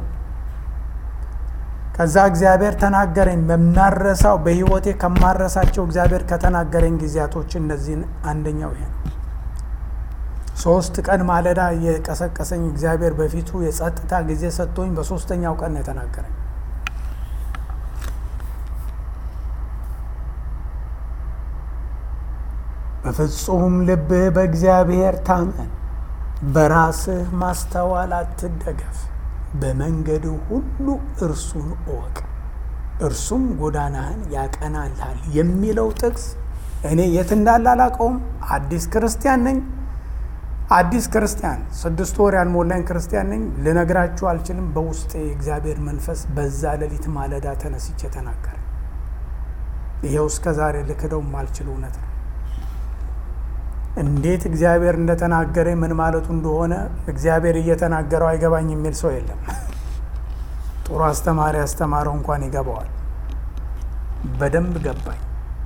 ከዛ እግዚአብሔር ተናገረኝ። በማረሳው በህይወቴ ከማረሳቸው እግዚአብሔር ከተናገረኝ ጊዜያቶች እነዚህን አንደኛው ይሄ ነው። ሶስት ቀን ማለዳ የቀሰቀሰኝ እግዚአብሔር በፊቱ የጸጥታ ጊዜ ሰጥቶኝ በሶስተኛው ቀን ነው የተናገረኝ። በፍጹም ልብህ በእግዚአብሔር ታመን፣ በራስህ ማስተዋል አትደገፍ፣ በመንገድ ሁሉ እርሱን እወቅ፣ እርሱም ጎዳናህን ያቀናልሃል የሚለው ጥቅስ እኔ የት እንዳለ አላውቀውም። አዲስ ክርስቲያን ነኝ። አዲስ ክርስቲያን ስድስት ወር ያልሞላኝ ክርስቲያን ነኝ። ልነግራችሁ አልችልም። በውስጤ እግዚአብሔር መንፈስ በዛ ሌሊት ማለዳ ተነስቼ ተናገረ። ይሄው እስከ ዛሬ ልክደው ማልችል እውነት ነው። እንዴት እግዚአብሔር እንደተናገረ ምን ማለቱ እንደሆነ እግዚአብሔር እየተናገረው አይገባኝ የሚል ሰው የለም። ጥሩ አስተማሪ አስተማረው እንኳን ይገባዋል። በደንብ ገባኝ።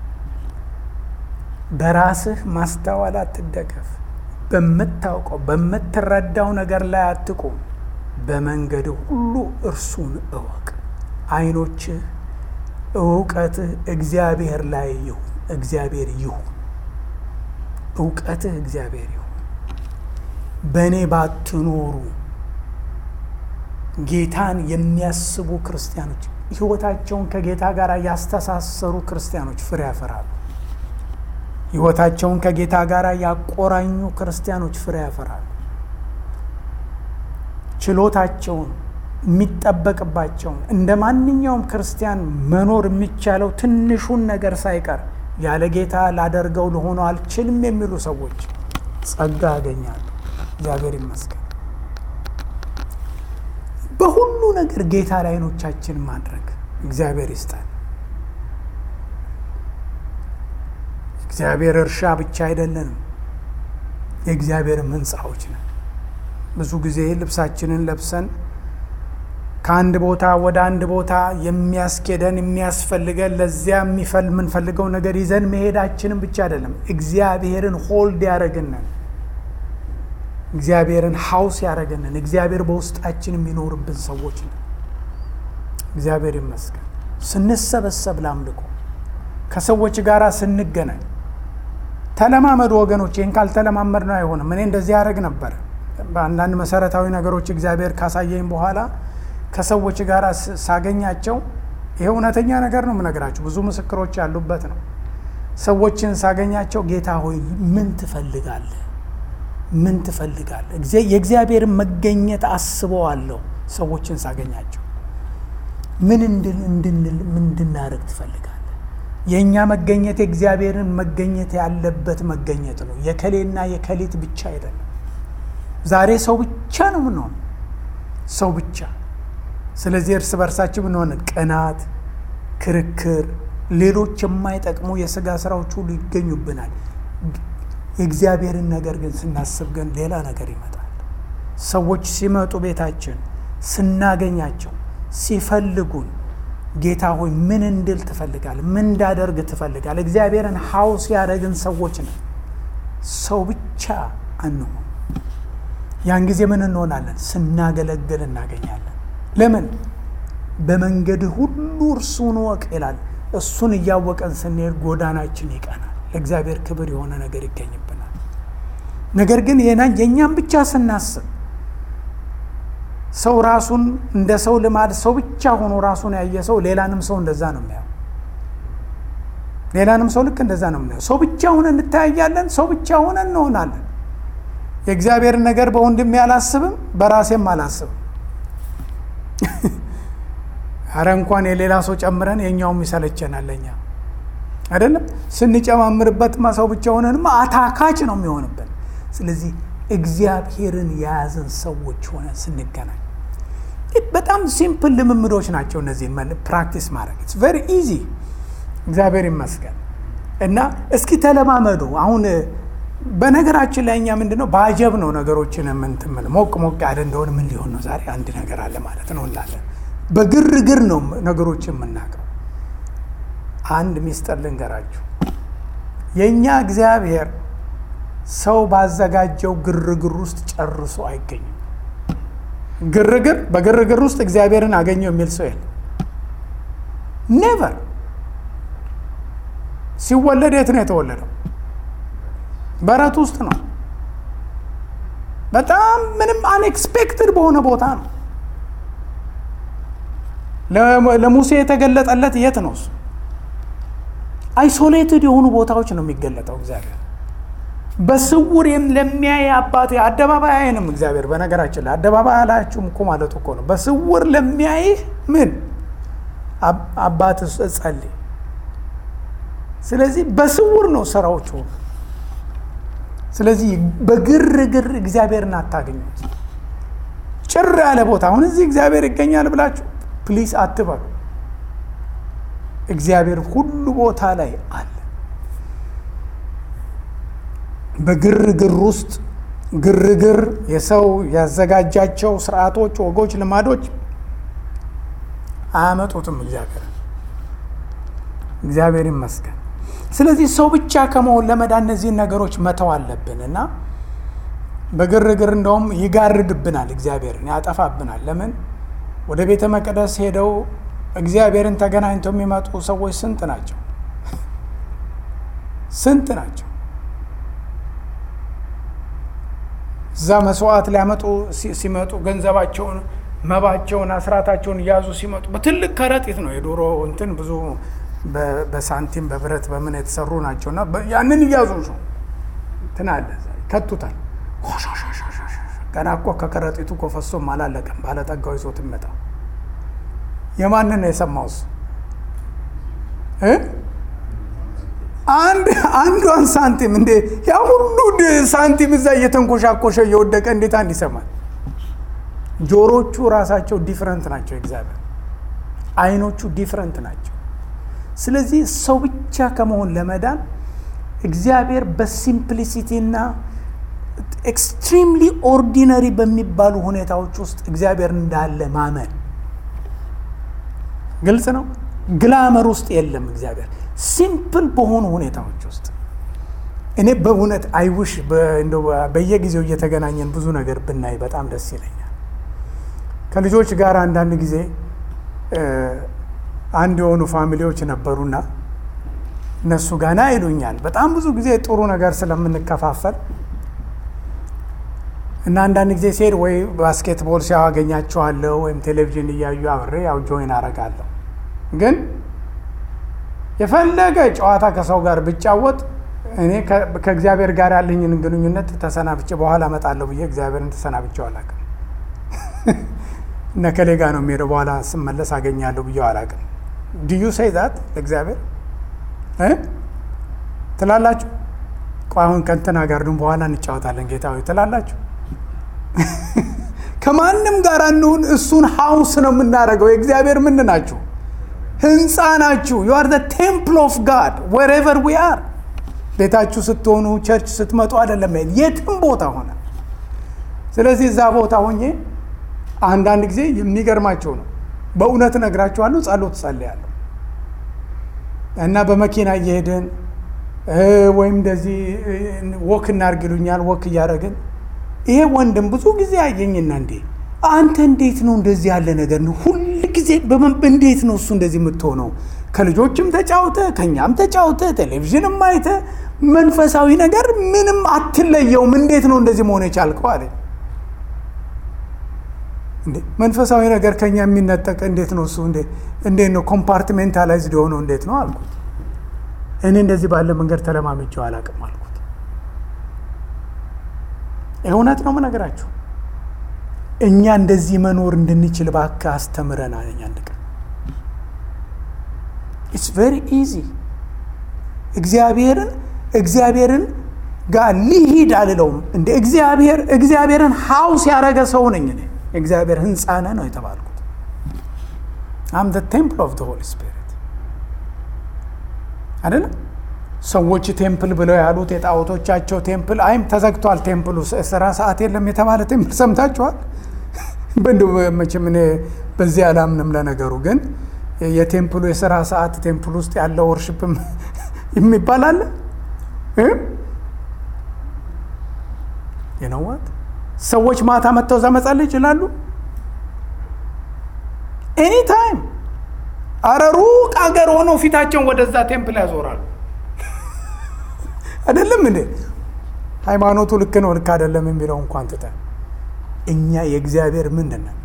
በራስህ ማስተዋል አትደገፍ፣ በምታውቀው በምትረዳው ነገር ላይ አትቁም፣ በመንገድ ሁሉ እርሱን እወቅ። አይኖችህ እውቀትህ እግዚአብሔር ላይ ይሁን፣ እግዚአብሔር ይሁን። እውቀትህ እግዚአብሔር ይሁን። በእኔ ባትኖሩ ጌታን የሚያስቡ ክርስቲያኖች፣ ህይወታቸውን ከጌታ ጋር ያስተሳሰሩ ክርስቲያኖች ፍሬ ያፈራሉ። ህይወታቸውን ከጌታ ጋር ያቆራኙ ክርስቲያኖች ፍሬ ያፈራሉ። ችሎታቸውን የሚጠበቅባቸውን እንደ ማንኛውም ክርስቲያን መኖር የሚቻለው ትንሹን ነገር ሳይቀር ያለ ጌታ ላደርገው ለሆነ አልችልም የሚሉ ሰዎች ጸጋ ያገኛሉ። እግዚአብሔር ይመስገን። በሁሉ ነገር ጌታ ላይ አይኖቻችን ማድረግ እግዚአብሔር ይስጣል። እግዚአብሔር እርሻ ብቻ አይደለንም፣ የእግዚአብሔር ሕንጻዎች ነን። ብዙ ጊዜ ልብሳችንን ለብሰን ከአንድ ቦታ ወደ አንድ ቦታ የሚያስኬደን የሚያስፈልገን ለዚያ የሚፈል የምንፈልገው ነገር ይዘን መሄዳችንን ብቻ አይደለም፣ እግዚአብሔርን ሆልድ ያደረግንን፣ እግዚአብሔርን ሀውስ ያደረግንን፣ እግዚአብሔር በውስጣችን የሚኖርብን ሰዎች ነን። እግዚአብሔር ይመስገን። ስንሰበሰብ ለአምልኮ ከሰዎች ጋር ስንገናኝ ተለማመዱ ወገኖች። ይህን ካልተለማመድ ነው አይሆንም። እኔ እንደዚህ ያደረግ ነበር። በአንዳንድ መሰረታዊ ነገሮች እግዚአብሔር ካሳየኝ በኋላ ከሰዎች ጋር ሳገኛቸው፣ ይሄ እውነተኛ ነገር ነው የምነግራችሁ፣ ብዙ ምስክሮች ያሉበት ነው። ሰዎችን ሳገኛቸው ጌታ ሆይ ምን ትፈልጋለህ? ምን ትፈልጋለህ? የእግዚአብሔርን መገኘት አስበዋለሁ። ሰዎችን ሳገኛቸው ምን እንድንል ምን እንድናደርግ ትፈልጋለህ? የእኛ መገኘት የእግዚአብሔርን መገኘት ያለበት መገኘት ነው። የከሌና የከሊት ብቻ አይደለም። ዛሬ ሰው ብቻ ነው ምንሆን፣ ሰው ብቻ። ስለዚህ እርስ በርሳችን ምንሆን ቅናት፣ ክርክር፣ ሌሎች የማይጠቅሙ የሥጋ ስራዎች ሁሉ ይገኙብናል። የእግዚአብሔርን ነገር ግን ስናስብ ግን ሌላ ነገር ይመጣል። ሰዎች ሲመጡ ቤታችን ስናገኛቸው ሲፈልጉን ጌታ ሆይ ምን እንድል ትፈልጋለህ? ምን እንዳደርግ ትፈልጋለህ? እግዚአብሔርን ሀውስ ያደረግን ሰዎች ነን። ሰው ብቻ አንሆን። ያን ጊዜ ምን እንሆናለን? ስናገለግል እናገኛለን። ለምን? በመንገድ ሁሉ እርሱን እወቅ ይላል። እሱን እያወቀን ስንሄድ ጎዳናችን ይቀናል። ለእግዚአብሔር ክብር የሆነ ነገር ይገኝብናል። ነገር ግን የእኛም ብቻ ስናስብ ሰው ራሱን እንደ ሰው ልማድ ሰው ብቻ ሆኖ ራሱን ያየ ሰው ሌላንም ሰው እንደዛ ነው የሚያየው። ሌላንም ሰው ልክ እንደዛ ነው የሚያየው። ሰው ብቻ ሆነን እንታያለን፣ ሰው ብቻ ሆነን እንሆናለን። የእግዚአብሔር ነገር በወንድሜ አላስብም፣ በራሴም አላስብም። አረ እንኳን የሌላ ሰው ጨምረን የኛውም ይሰለቸናል። ለኛ አይደለም ስንጨማምርበትማ ሰው ብቻ ሆነንማ አታካች ነው የሚሆንብን። ስለዚህ እግዚአብሔርን የያዘን ሰዎች ሆነን ስንገናኝ በጣም ሲምፕል ልምምዶች ናቸው እነዚህ ፕራክቲስ ማድረግ። ኢትስ ቬሪ ኢዚ። እግዚአብሔር ይመስገን። እና እስኪ ተለማመዱ። አሁን በነገራችን ላይ እኛ ምንድነው ባጀብ ነው ነገሮችን የምንትምል ሞቅ ሞቅ ያለ እንደሆነ ምን ሊሆን ነው ዛሬ አንድ ነገር አለ ማለት ነው እንላለን። በግርግር ነው ነገሮችን የምናውቀው። አንድ ሚስጥር ልንገራችሁ። የኛ እግዚአብሔር ሰው ባዘጋጀው ግርግር ውስጥ ጨርሶ አይገኝም። ግርግር በግርግር ውስጥ እግዚአብሔርን አገኘው የሚል ሰው የለም። ኔቨር። ሲወለድ የት ነው የተወለደው? በረት ውስጥ ነው። በጣም ምንም አንኤክስፔክትድ በሆነ ቦታ ነው። ለሙሴ የተገለጠለት የት ነው? እሱ አይሶሌትድ የሆኑ ቦታዎች ነው የሚገለጠው እግዚአብሔር። በስውር ለሚያይ አባት አደባባይ አይንም እግዚአብሔር። በነገራችን ላይ አደባባይ አላችሁም እኮ ማለት እኮ ነው። በስውር ለሚያይ ምን አባት ጸልይ። ስለዚህ በስውር ነው ስራዎቹ። ስለዚህ በግርግር እግዚአብሔርን አታገኙት። ጭር ያለ ቦታ አሁን እዚህ እግዚአብሔር ይገኛል ብላችሁ ፕሊስ አትበሉ። እግዚአብሔር ሁሉ ቦታ ላይ አለ። በግርግር ውስጥ ግርግር የሰው ያዘጋጃቸው ስርዓቶች፣ ወጎች፣ ልማዶች አያመጡትም እግዚአብሔር። እግዚአብሔር ይመስገን። ስለዚህ ሰው ብቻ ከመሆን ለመዳን እነዚህን ነገሮች መተው አለብን እና በግርግር እንደውም ይጋርድብናል፣ እግዚአብሔርን ያጠፋብናል። ለምን? ወደ ቤተ መቅደስ ሄደው እግዚአብሔርን ተገናኝተው የሚመጡ ሰዎች ስንት ናቸው? ስንት ናቸው? እዛ መስዋዕት ሊያመጡ ሲመጡ ገንዘባቸውን፣ መባቸውን፣ አስራታቸውን እያዙ ሲመጡ በትልቅ ከረጢት ነው። የዶሮ እንትን ብዙ በሳንቲም በብረት በምን የተሰሩ ናቸውና ያንን እያዙ ነው ትናለ ከቱታል። ገና እኮ ከከረጢቱ እኮ ፈሶም አላለቀም። ባለጠጋው ይዞት ይመጣ። የማንን ነው የሰማውስ? እ አንድ አንዷን ሳንቲም እንደ ያ ሁሉ ሳንቲም እዛ እየተንኮሻኮሸ እየወደቀ እንዴት አንድ ይሰማል? ጆሮቹ ራሳቸው ዲፈረንት ናቸው። እግዚአብሔር አይኖቹ ዲፈረንት ናቸው። ስለዚህ ሰው ብቻ ከመሆን ለመዳን እግዚአብሔር በሲምፕሊሲቲና ኤክስትሪምሊ ኦርዲነሪ በሚባሉ ሁኔታዎች ውስጥ እግዚአብሔር እንዳለ ማመን ግልጽ ነው። ግላመር ውስጥ የለም እግዚአብሔር። ሲምፕል በሆኑ ሁኔታዎች ውስጥ እኔ በእውነት አይውሽ በየጊዜው እየተገናኘን ብዙ ነገር ብናይ በጣም ደስ ይለኛል። ከልጆች ጋር አንዳንድ ጊዜ አንድ የሆኑ ፋሚሊዎች ነበሩና እነሱ ጋና ይሉኛል በጣም ብዙ ጊዜ ጥሩ ነገር ስለምንከፋፈል እና አንዳንድ ጊዜ ሲሄድ ወይ ባስኬትቦል ሲያገኛቸዋለሁ ወይም ቴሌቪዥን እያዩ አብሬ ያው ጆይን አረጋለሁ። ግን የፈለገ ጨዋታ ከሰው ጋር ብጫወት እኔ ከእግዚአብሔር ጋር ያለኝን ግንኙነት ተሰናብቼ በኋላ እመጣለሁ ብዬ እግዚአብሔርን ተሰናብቼው አላውቅም። እና ከሌ ጋር ነው የሚሄደው በኋላ ስመለስ አገኛለሁ ብዬው አላውቅም። do you say that ለእግዚአብሔር እ ትላላችሁ? አሁን ከእንትና ጋር ደግሞ በኋላ እንጫወታለን ጌታ ሆይ ትላላችሁ? ከማንም ጋር እንሁን እሱን ሃውስ ነው የምናደርገው። የእግዚአብሔር ምን ናችሁ? ህንፃ ናችሁ። you are the temple of God wherever we are። ቤታችሁ ስትሆኑ ቸርች ስትመጡ አይደለም የትም ቦታ ሆነ። ስለዚህ እዛ ቦታ ሆኜ አንዳንድ ጊዜ የሚገርማቸው ነው። በእውነት ነግራችኋለሁ ጸሎት ጸልያለሁ እና በመኪና እየሄድን ወይም እንደዚህ ወክ እናርግሉኛል ወክ እያደረግን ይሄ ወንድም ብዙ ጊዜ አየኝና እንዴ አንተ እንዴት ነው እንደዚህ ያለ ነገር ነው ሁሉ ጊዜ እንዴት ነው እሱ እንደዚህ የምትሆነው? ከልጆችም ተጫውተ ከኛም ተጫውተ ቴሌቪዥንም አይተ መንፈሳዊ ነገር ምንም አትለየውም። እንዴት ነው እንደዚህ መሆን የቻልከው አለ። እንዴ መንፈሳዊ ነገር ከኛ የሚነጠቅ እንዴት ነው እሱ? እንዴ እንዴት ነው ኮምፓርትሜንታላይዝድ ሆኖ እንዴት ነው አልኩት። እኔ እንደዚህ ባለ መንገድ ተለማምጬው አላውቅም አልኩት። እውነት ነው የምነግራችሁ። እኛ እንደዚህ መኖር እንድንችል ባካ አስተምረን አለኝ አንድ ቀን። it's very easy እግዚአብሔርን እግዚአብሔርን ጋር ሊሂድ አልለውም። እንደ እግዚአብሔር እግዚአብሔርን ሃውስ ያረገ ሰው ነኝ እኔ። እግዚአብሔር ህንጻ ነህ ነው የተባልኩት። I'm the temple of the Holy Spirit አይደል? ሰዎች ቴምፕል ብለው ያሉት የጣዖቶቻቸው ቴምፕል አይም ተዘግቷል። ቴምፕሉ ስራ ሰዓት የለም የተባለ ቴምፕል ሰምታችኋል? በእንደው መቼም እኔ በዚህ አላምንም። ለነገሩ ግን የቴምፕሉ የስራ ሰዓት ቴምፕል ውስጥ ያለው ወርሺፕም የሚባል አለ እ የነዋት ሰዎች ማታ መተው ዘመጸልይ ይችላሉ ኤኒ ታይም። አረ ሩቅ አገር ሆነው ፊታቸውን ወደዛ ቴምፕል ያዞራሉ። አይደለም እንዴ? ሃይማኖቱ ልክ ነው ልክ አይደለም የሚለው እንኳን ትተን እኛ የእግዚአብሔር ምንድን ነው?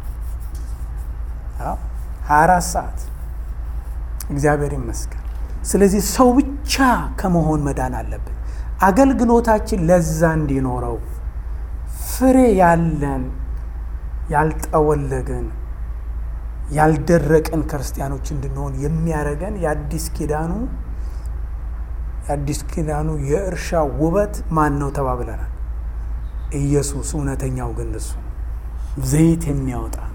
አዎ ሃያ አራት ሰዓት እግዚአብሔር ይመስገን። ስለዚህ ሰው ብቻ ከመሆን መዳን አለብን። አገልግሎታችን ለዛ እንዲኖረው ፍሬ ያለን ያልጠወለግን ያልደረቅን ክርስቲያኖች እንድንሆን የሚያደርገን የአዲስ ኪዳኑ የአዲስ ኪዳኑ የእርሻ ውበት ማን ነው ተባብለናል? ኢየሱስ። እውነተኛው ግን እሱ ዘይት የሚያወጣ ነው።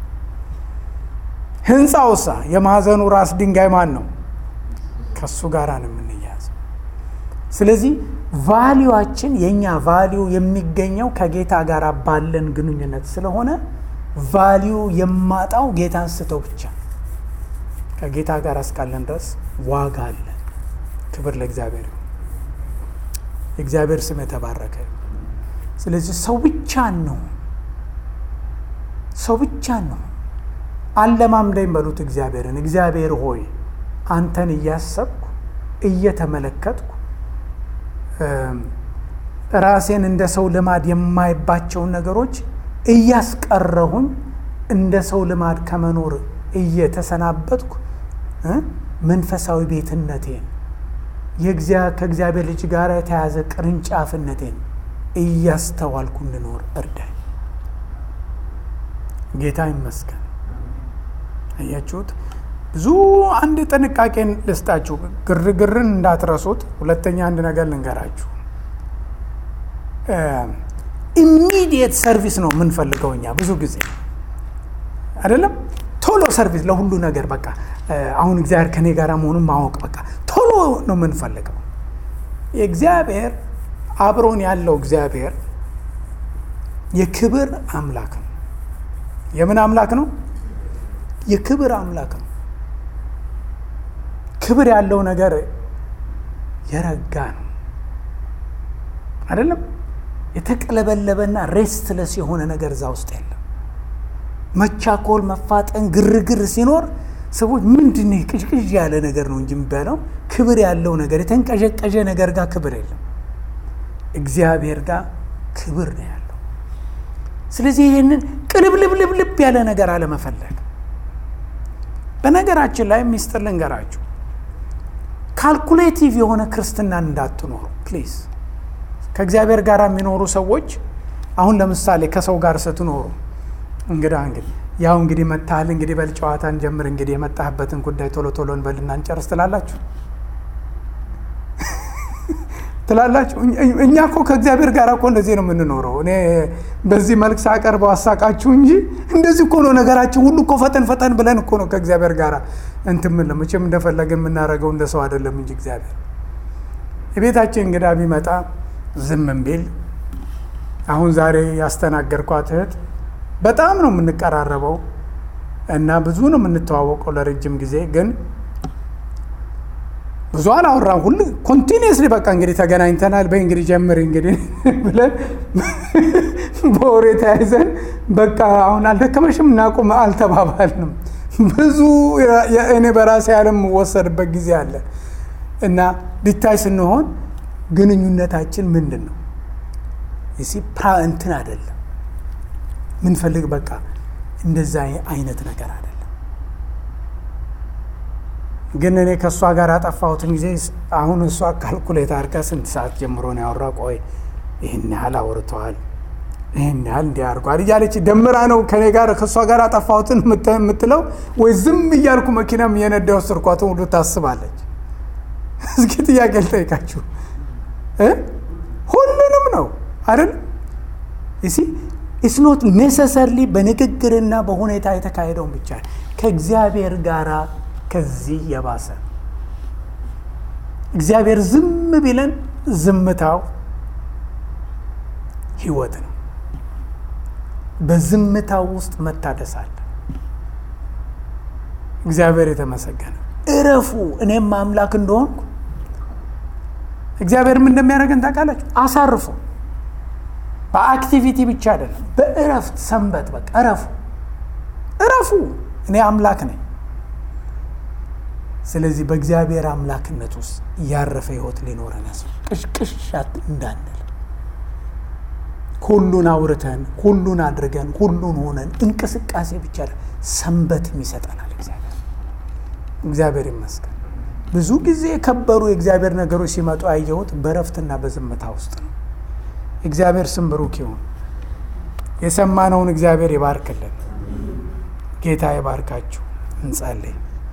ህንፃውሳ የማዕዘኑ ራስ ድንጋይ ማን ነው? ከሱ ጋር ነው የምንያዘው። ስለዚህ ቫልዩአችን የኛ ቫልዩ የሚገኘው ከጌታ ጋር ባለን ግንኙነት ስለሆነ ቫልዩ የማጣው ጌታን ስተው ብቻ ከጌታ ጋር እስካለን ድረስ ዋጋ አለ። ክብር ለእግዚአብሔር። የእግዚአብሔር ስም የተባረከ። ስለዚህ ሰው ብቻ ነው ሰው ብቻ ነው አለማምደኝ በሉት እግዚአብሔርን። እግዚአብሔር ሆይ አንተን እያሰብኩ እየተመለከትኩ ራሴን እንደ ሰው ልማድ የማይባቸውን ነገሮች እያስቀረሁኝ እንደ ሰው ልማድ ከመኖር እየተሰናበትኩ መንፈሳዊ ቤትነቴን ከእግዚአብሔር ልጅ ጋር የተያዘ ቅርንጫፍነቴን እያስተዋልኩ እንድኖር እርዳኝ። ጌታ ይመስገን። አያችሁት? ብዙ አንድ ጥንቃቄን ልስጣችሁ፣ ግርግርን እንዳትረሱት። ሁለተኛ አንድ ነገር ልንገራችሁ። ኢሚዲየት ሰርቪስ ነው የምንፈልገው እኛ ብዙ ጊዜ አይደለም። ቶሎ ሰርቪስ ለሁሉ ነገር በቃ አሁን እግዚአብሔር ከኔ ጋር መሆኑን ማወቅ በቃ ቶሎ ነው የምንፈልገው። የእግዚአብሔር አብሮን ያለው እግዚአብሔር የክብር አምላክ ነው። የምን አምላክ ነው? የክብር አምላክ ነው። ክብር ያለው ነገር የረጋ ነው አይደለም። የተቀለበለበና ሬስትለስ የሆነ ነገር እዛ ውስጥ የለም። መቻኮል፣ መፋጠን፣ ግርግር ሲኖር ሰዎች ምንድነው ቅዥቅዥ ያለ ነገር ነው እንጂ የሚባለው ክብር ያለው ነገር የተንቀዠቀዠ ነገር ጋር ክብር የለም። እግዚአብሔር ጋር ክብር ነው ያለው። ስለዚህ ይሄንን ቅልብልብልብ ያለ ነገር አለመፈለግ። በነገራችን ላይ ሚስጥር ልንገራችሁ፣ ካልኩሌቲቭ የሆነ ክርስትናን እንዳትኖሩ ፕሊዝ። ከእግዚአብሔር ጋር የሚኖሩ ሰዎች አሁን ለምሳሌ ከሰው ጋር ስትኖሩ እንግዳ እንግዲህ ያው እንግዲህ መጣል እንግዲህ በልጨዋታን ጀምር እንግዲህ የመጣህበትን ጉዳይ ቶሎ ቶሎ እንበልና እንጨርስ ትላላችሁ ትላላችሁ። እኛ እኮ ከእግዚአብሔር ጋር እኮ እንደዚህ ነው የምንኖረው። እኔ በዚህ መልክ ሳቀርበው አሳቃችሁ እንጂ እንደዚህ እኮ ነው ነገራችን ሁሉ እኮ ፈጠን ፈጠን ብለን እኮ ነው ከእግዚአብሔር ጋር እንትን ምን ለምንም እንደፈለገ የምናረገው እንደ ሰው አይደለም እንጂ እግዚአብሔር የቤታችን እንግዳ ቢመጣ ዝም ቢል። አሁን ዛሬ ያስተናገርኳት እህት በጣም ነው የምንቀራረበው እና ብዙ ነው የምንተዋወቀው ለረጅም ጊዜ፣ ግን ብዙ አላወራም። ሁሉ ኮንቲኒየስሊ በቃ እንግዲህ ተገናኝተናል በይ እንግዲህ ጀምር እንግዲህ ብለን በወሬ ተያይዘን በቃ አሁን አልደከመሽም እናቁም አልተባባልንም። ብዙ እኔ በራሴ ዓለም ወሰድበት ጊዜ አለ እና ዲታይ ስንሆን ግንኙነታችን ምንድን ነው? እሺ ፕራ እንትን አይደለም ምን ፈልግ በቃ እንደዛ አይነት ነገር አይደለም። ግን እኔ ከሷ ጋር አጠፋሁትን ጊዜ አሁን እሷ ካልኩሌት አድርጋ ስንት ሰዓት ጀምሮ ነው ያወራ? ቆይ ይሄን ያህል አውርተዋል፣ ይሄን ያህል እንዲያርጓል እያለች ደምራ ነው ከኔ ጋር ከሷ ጋር አጠፋሁትን የምትለው ወይ ዝም እያልኩ መኪናም የነዳው ስርኳቱን ሁሉ ታስባለች። እስኪ ጥያቄ ልጠይቃችሁ እ ሁሉንም ነው አይደል? እሺ it's not necessarily በንግግርና በሁኔታ የተካሄደው ብቻ ከእግዚአብሔር ጋራ ከዚህ የባሰ እግዚአብሔር ዝም ቢለን ዝምታው ህይወት ነው። በዝምታው ውስጥ መታደስ አለ። እግዚአብሔር የተመሰገነ። እረፉ እኔም አምላክ እንደሆንኩ። እግዚአብሔር ምን እንደሚያደርገን ታውቃላችሁ? አሳርፉ። በአክቲቪቲ ብቻ አይደለም፣ በእረፍት ሰንበት። በቃ እረፉ እረፉ፣ እኔ አምላክ ነኝ። ስለዚህ በእግዚአብሔር አምላክነት ውስጥ ያረፈ ህይወት ሊኖረን ያስ ቅሽቅሻት እንዳንል ሁሉን አውርተን ሁሉን አድርገን ሁሉን ሆነን እንቅስቃሴ ብቻ ሰንበትም ይሰጠናል እግዚአብሔር። እግዚአብሔር ይመስገን። ብዙ ጊዜ የከበሩ የእግዚአብሔር ነገሮች ሲመጡ ያየሁት በእረፍትና በዝምታ ውስጥ ነው። እግዚአብሔር ስም ብሩክ ይሁን። የሰማነውን እግዚአብሔር ይባርክልን። ጌታ ይባርካችሁ። እንጸልይ።